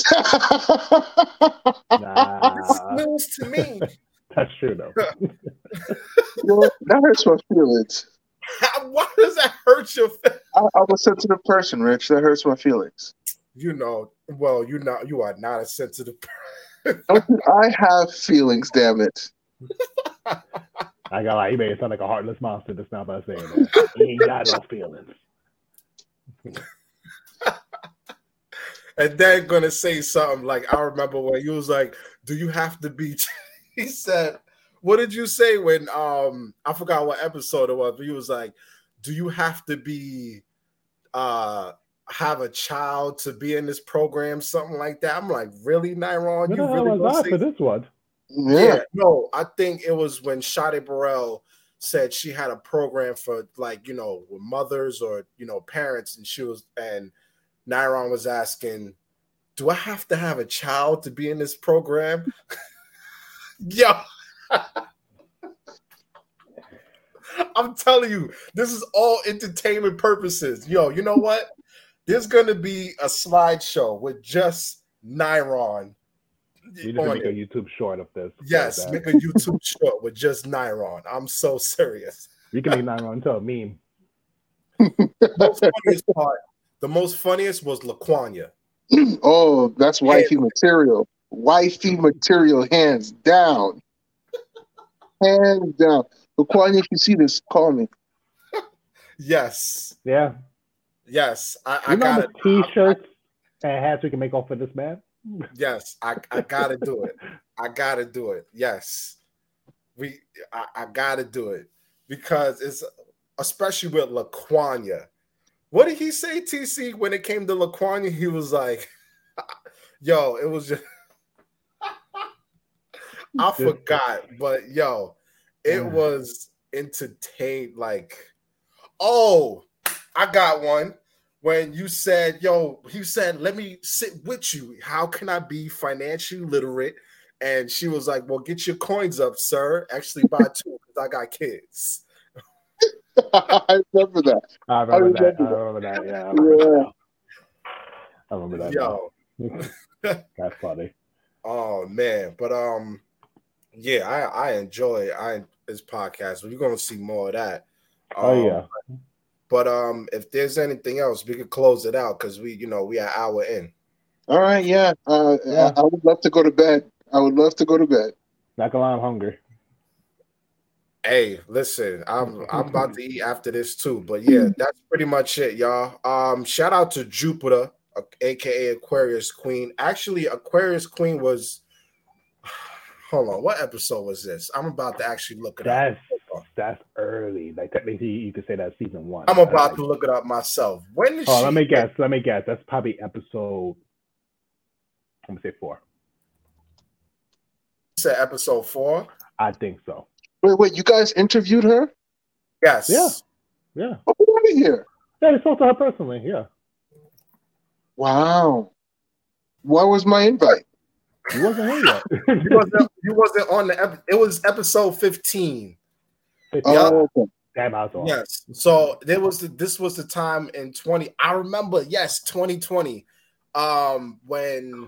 This is news to me. That's true, though. Well, that hurts my feelings. Why does that hurt your feelings? I'm a sensitive person, Rich. That hurts my feelings. You know, well, you are not a sensitive person. I have feelings, damn it. I got like, you made it sound like a heartless monster just now by saying that. He ain't got no feelings. And then gonna say something like, I remember when he was like, "Do you have to be?" He said, "What did you say when?" I forgot what episode it was, but he was like, "Do you have to be have a child to be in this program?" Something like that. I'm like, really, Nairon? You really was I for this one? Yeah. No, I think it was when Shadi Burrell said she had a program for, like, you know, with mothers or, you know, parents, and Nairon was asking, "Do I have to have a child to be in this program?" Yo, I'm telling you, this is all entertainment purposes. Yo, you know what? There's gonna be a slideshow with just Nairon. You just make a YouTube short of this. Yes, make a YouTube short with just Nairon. I'm so serious. You can make Nairon into a meme. The most funniest was LaQuanya. Oh, that's wifey material. Wifey material, hands down. Hands down. LaQuanya, if you see this, call me. Yes. Yeah. Yes. I got it. T-shirts and hats we can make off for this man. Yes, I gotta do it. I gotta do it. Yes. I gotta do it. Because it's, especially with LaQuanya. What did he say, TC, when it came to LaQuanya? He was like, yo, it was just I forgot, but yo, it was entertained. Like, oh, I got one. When you said, yo, he said, "Let me sit with you. How can I be financially literate?" And she was like, "Well, get your coins up, sir. Actually, buy two because I got kids." I remember that. I remember that. Yeah. I remember that. Yo. That's funny. Oh man. But yeah, I enjoy this podcast. We're gonna see more of that. Oh, But if there's anything else, we could close it out because we are an hour in. All right, yeah. I would love to go to bed. Not gonna lie, I'm hungry. Hey, listen, I'm about to eat after this too. But yeah, that's pretty much it, y'all. Shout out to Jupiter, aka Aquarius Queen. Actually, Aquarius Queen was. Hold on, what episode was this? I'm about to actually look it up. That's early. Like, technically, you could say that's season 1. I'm about to look it up myself. When did let me guess. That's probably episode. I'm gonna say 4. You said episode 4? I think so. Wait! You guys interviewed her? Yes. Yeah. Oh, get out of here! Yeah, I spoke to her personally. Yeah. Wow. Why was my invite? You wasn't here yet. you wasn't on the. It was episode 15. Oh, okay. Damn, I was on. Yes. So this was the time in 20. I remember, 2020. When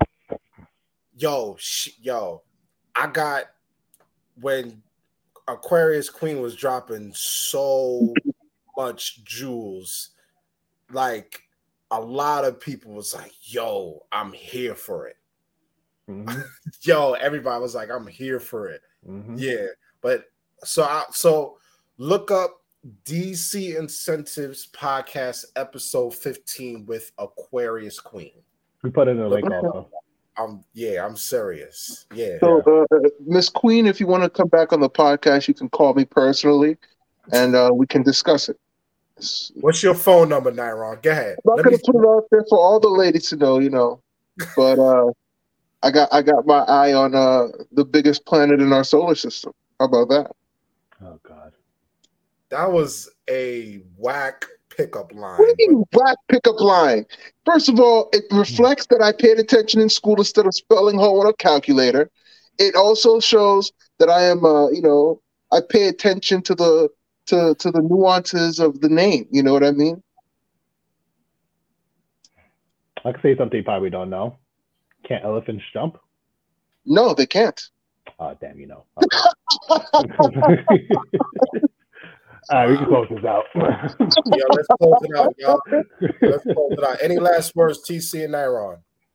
I got when Aquarius Queen was dropping so much jewels, like a lot of people was like, "Yo, I'm here for it." Mm-hmm. Yo, everybody was like, "I'm here for it." Mm-hmm. Yeah, but so look up DC Incentives Podcast episode 15 with Aquarius Queen. We put it in the link also. I'm serious. Yeah. So, Miss Queen, if you want to come back on the podcast, you can call me personally, and we can discuss it. What's your phone number, Nairon? Go ahead. I'm not going to put it out there for all the ladies to know, but I got my eye on the biggest planet in our solar system. How about that? Oh God. That was a whack pickup line. What do you mean whack pickup line? First of all, it reflects that I paid attention in school instead of spelling home on a calculator. It also shows that I am, I pay attention to the nuances of the name. You know what I mean? I can say something you probably don't know. Can't elephants jump? No, they can't. Oh, damn, you know. Okay. All right, we can close this out. Yeah, let's close it out, y'all. Let's close it out. Any last words, TC and Nairon?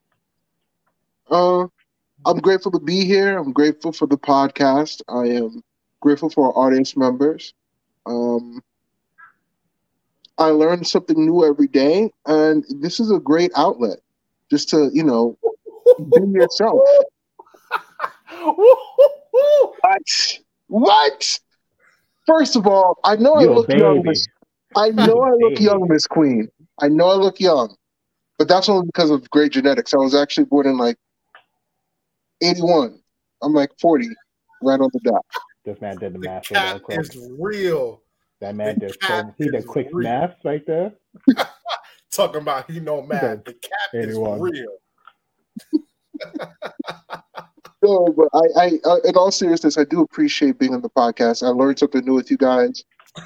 I'm grateful to be here. I'm grateful for the podcast. I am grateful for our audience members. I learn something new every day, and this is a great outlet just to, be yourself. What? First of all, I know I look young. I know I look young, Miss Queen. I know I look young, but that's only because of great genetics. I was actually born in like 81. I'm like 40, right on the dot. This man did the math. That is real. That man did quick math right there. Talking about math. The cap is real. No, but I, in all seriousness, I do appreciate being on the podcast. I learned something new with you guys.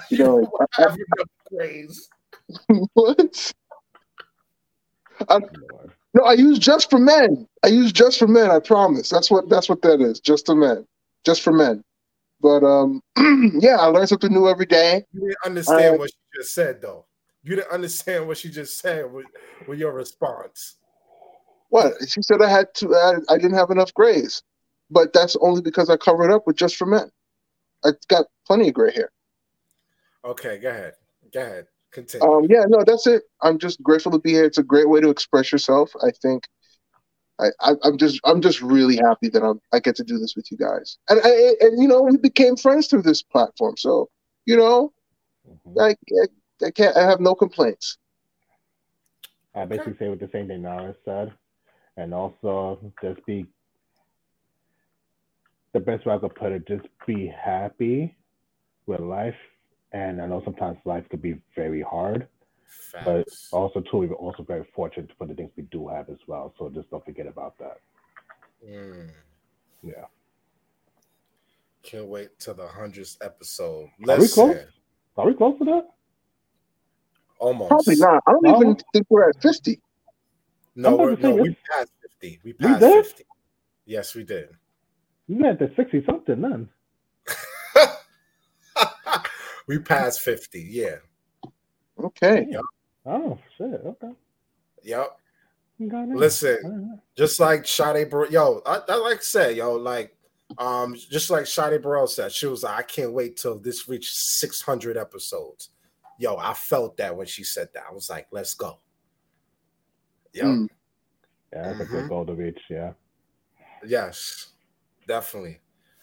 What? No, I use Just for Men. I promise. That's what that is. Just for men. Just for men. But yeah, I learn something new every day. You didn't understand what she just said, though. You didn't understand what she just said with your response. What? She said I didn't have enough grays, but that's only because I covered up with Just for Men. I got plenty of gray hair. Okay, go ahead. Continue. Yeah, no, that's it. I'm just grateful to be here. It's a great way to express yourself. I think I'm just really happy that I get to do this with you guys, and we became friends through this platform. So I have no complaints. I basically say what the same thing Nara said, and also just be the best way I could put it. Just be happy with life, and I know sometimes life could be very hard. Facts. But also, too, we're also very fortunate for the things we do have as well. So just don't forget about that. Yeah. Can't wait till the 100th episode. Are we close? Are we close to that? Almost. Probably not. I don't even think we're at 50. No, we passed 50. We passed 50. Yes, we did. You got the 60-something then. We passed 50, yeah. Okay. Yep. Oh, shit. Okay. Yep. Listen, just like Sade Burrell, I like to say, just like Sade Burrell said, she was like, I can't wait till this reaches 600 episodes. Yo, I felt that when she said that. I was like, let's go. Yep. Yeah, that's a good goal to reach, yeah. Yes, definitely.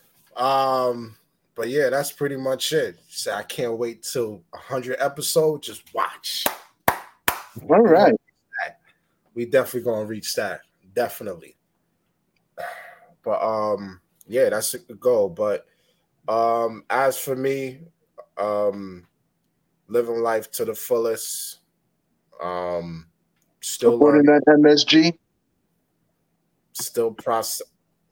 But yeah, that's pretty much it. So I can't wait till 100 episodes. Just watch. All right. We definitely gonna reach that. Definitely. But yeah, that's a good goal. But as for me, living life to the fullest. Still supporting that MSG. Still process.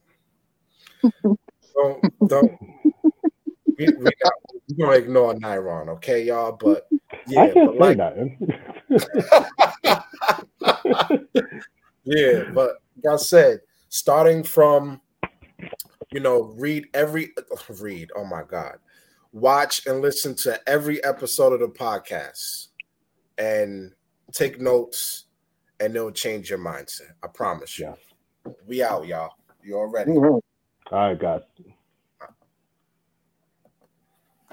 Don't. We're gonna ignore Nairon, okay, y'all? But yeah, I can't say that. Yeah, but like I said, starting from watch and listen to every episode of the podcast and take notes, and it'll change your mindset. I promise you. Yeah. We out, y'all. You all ready? Mm-hmm. All right, guys.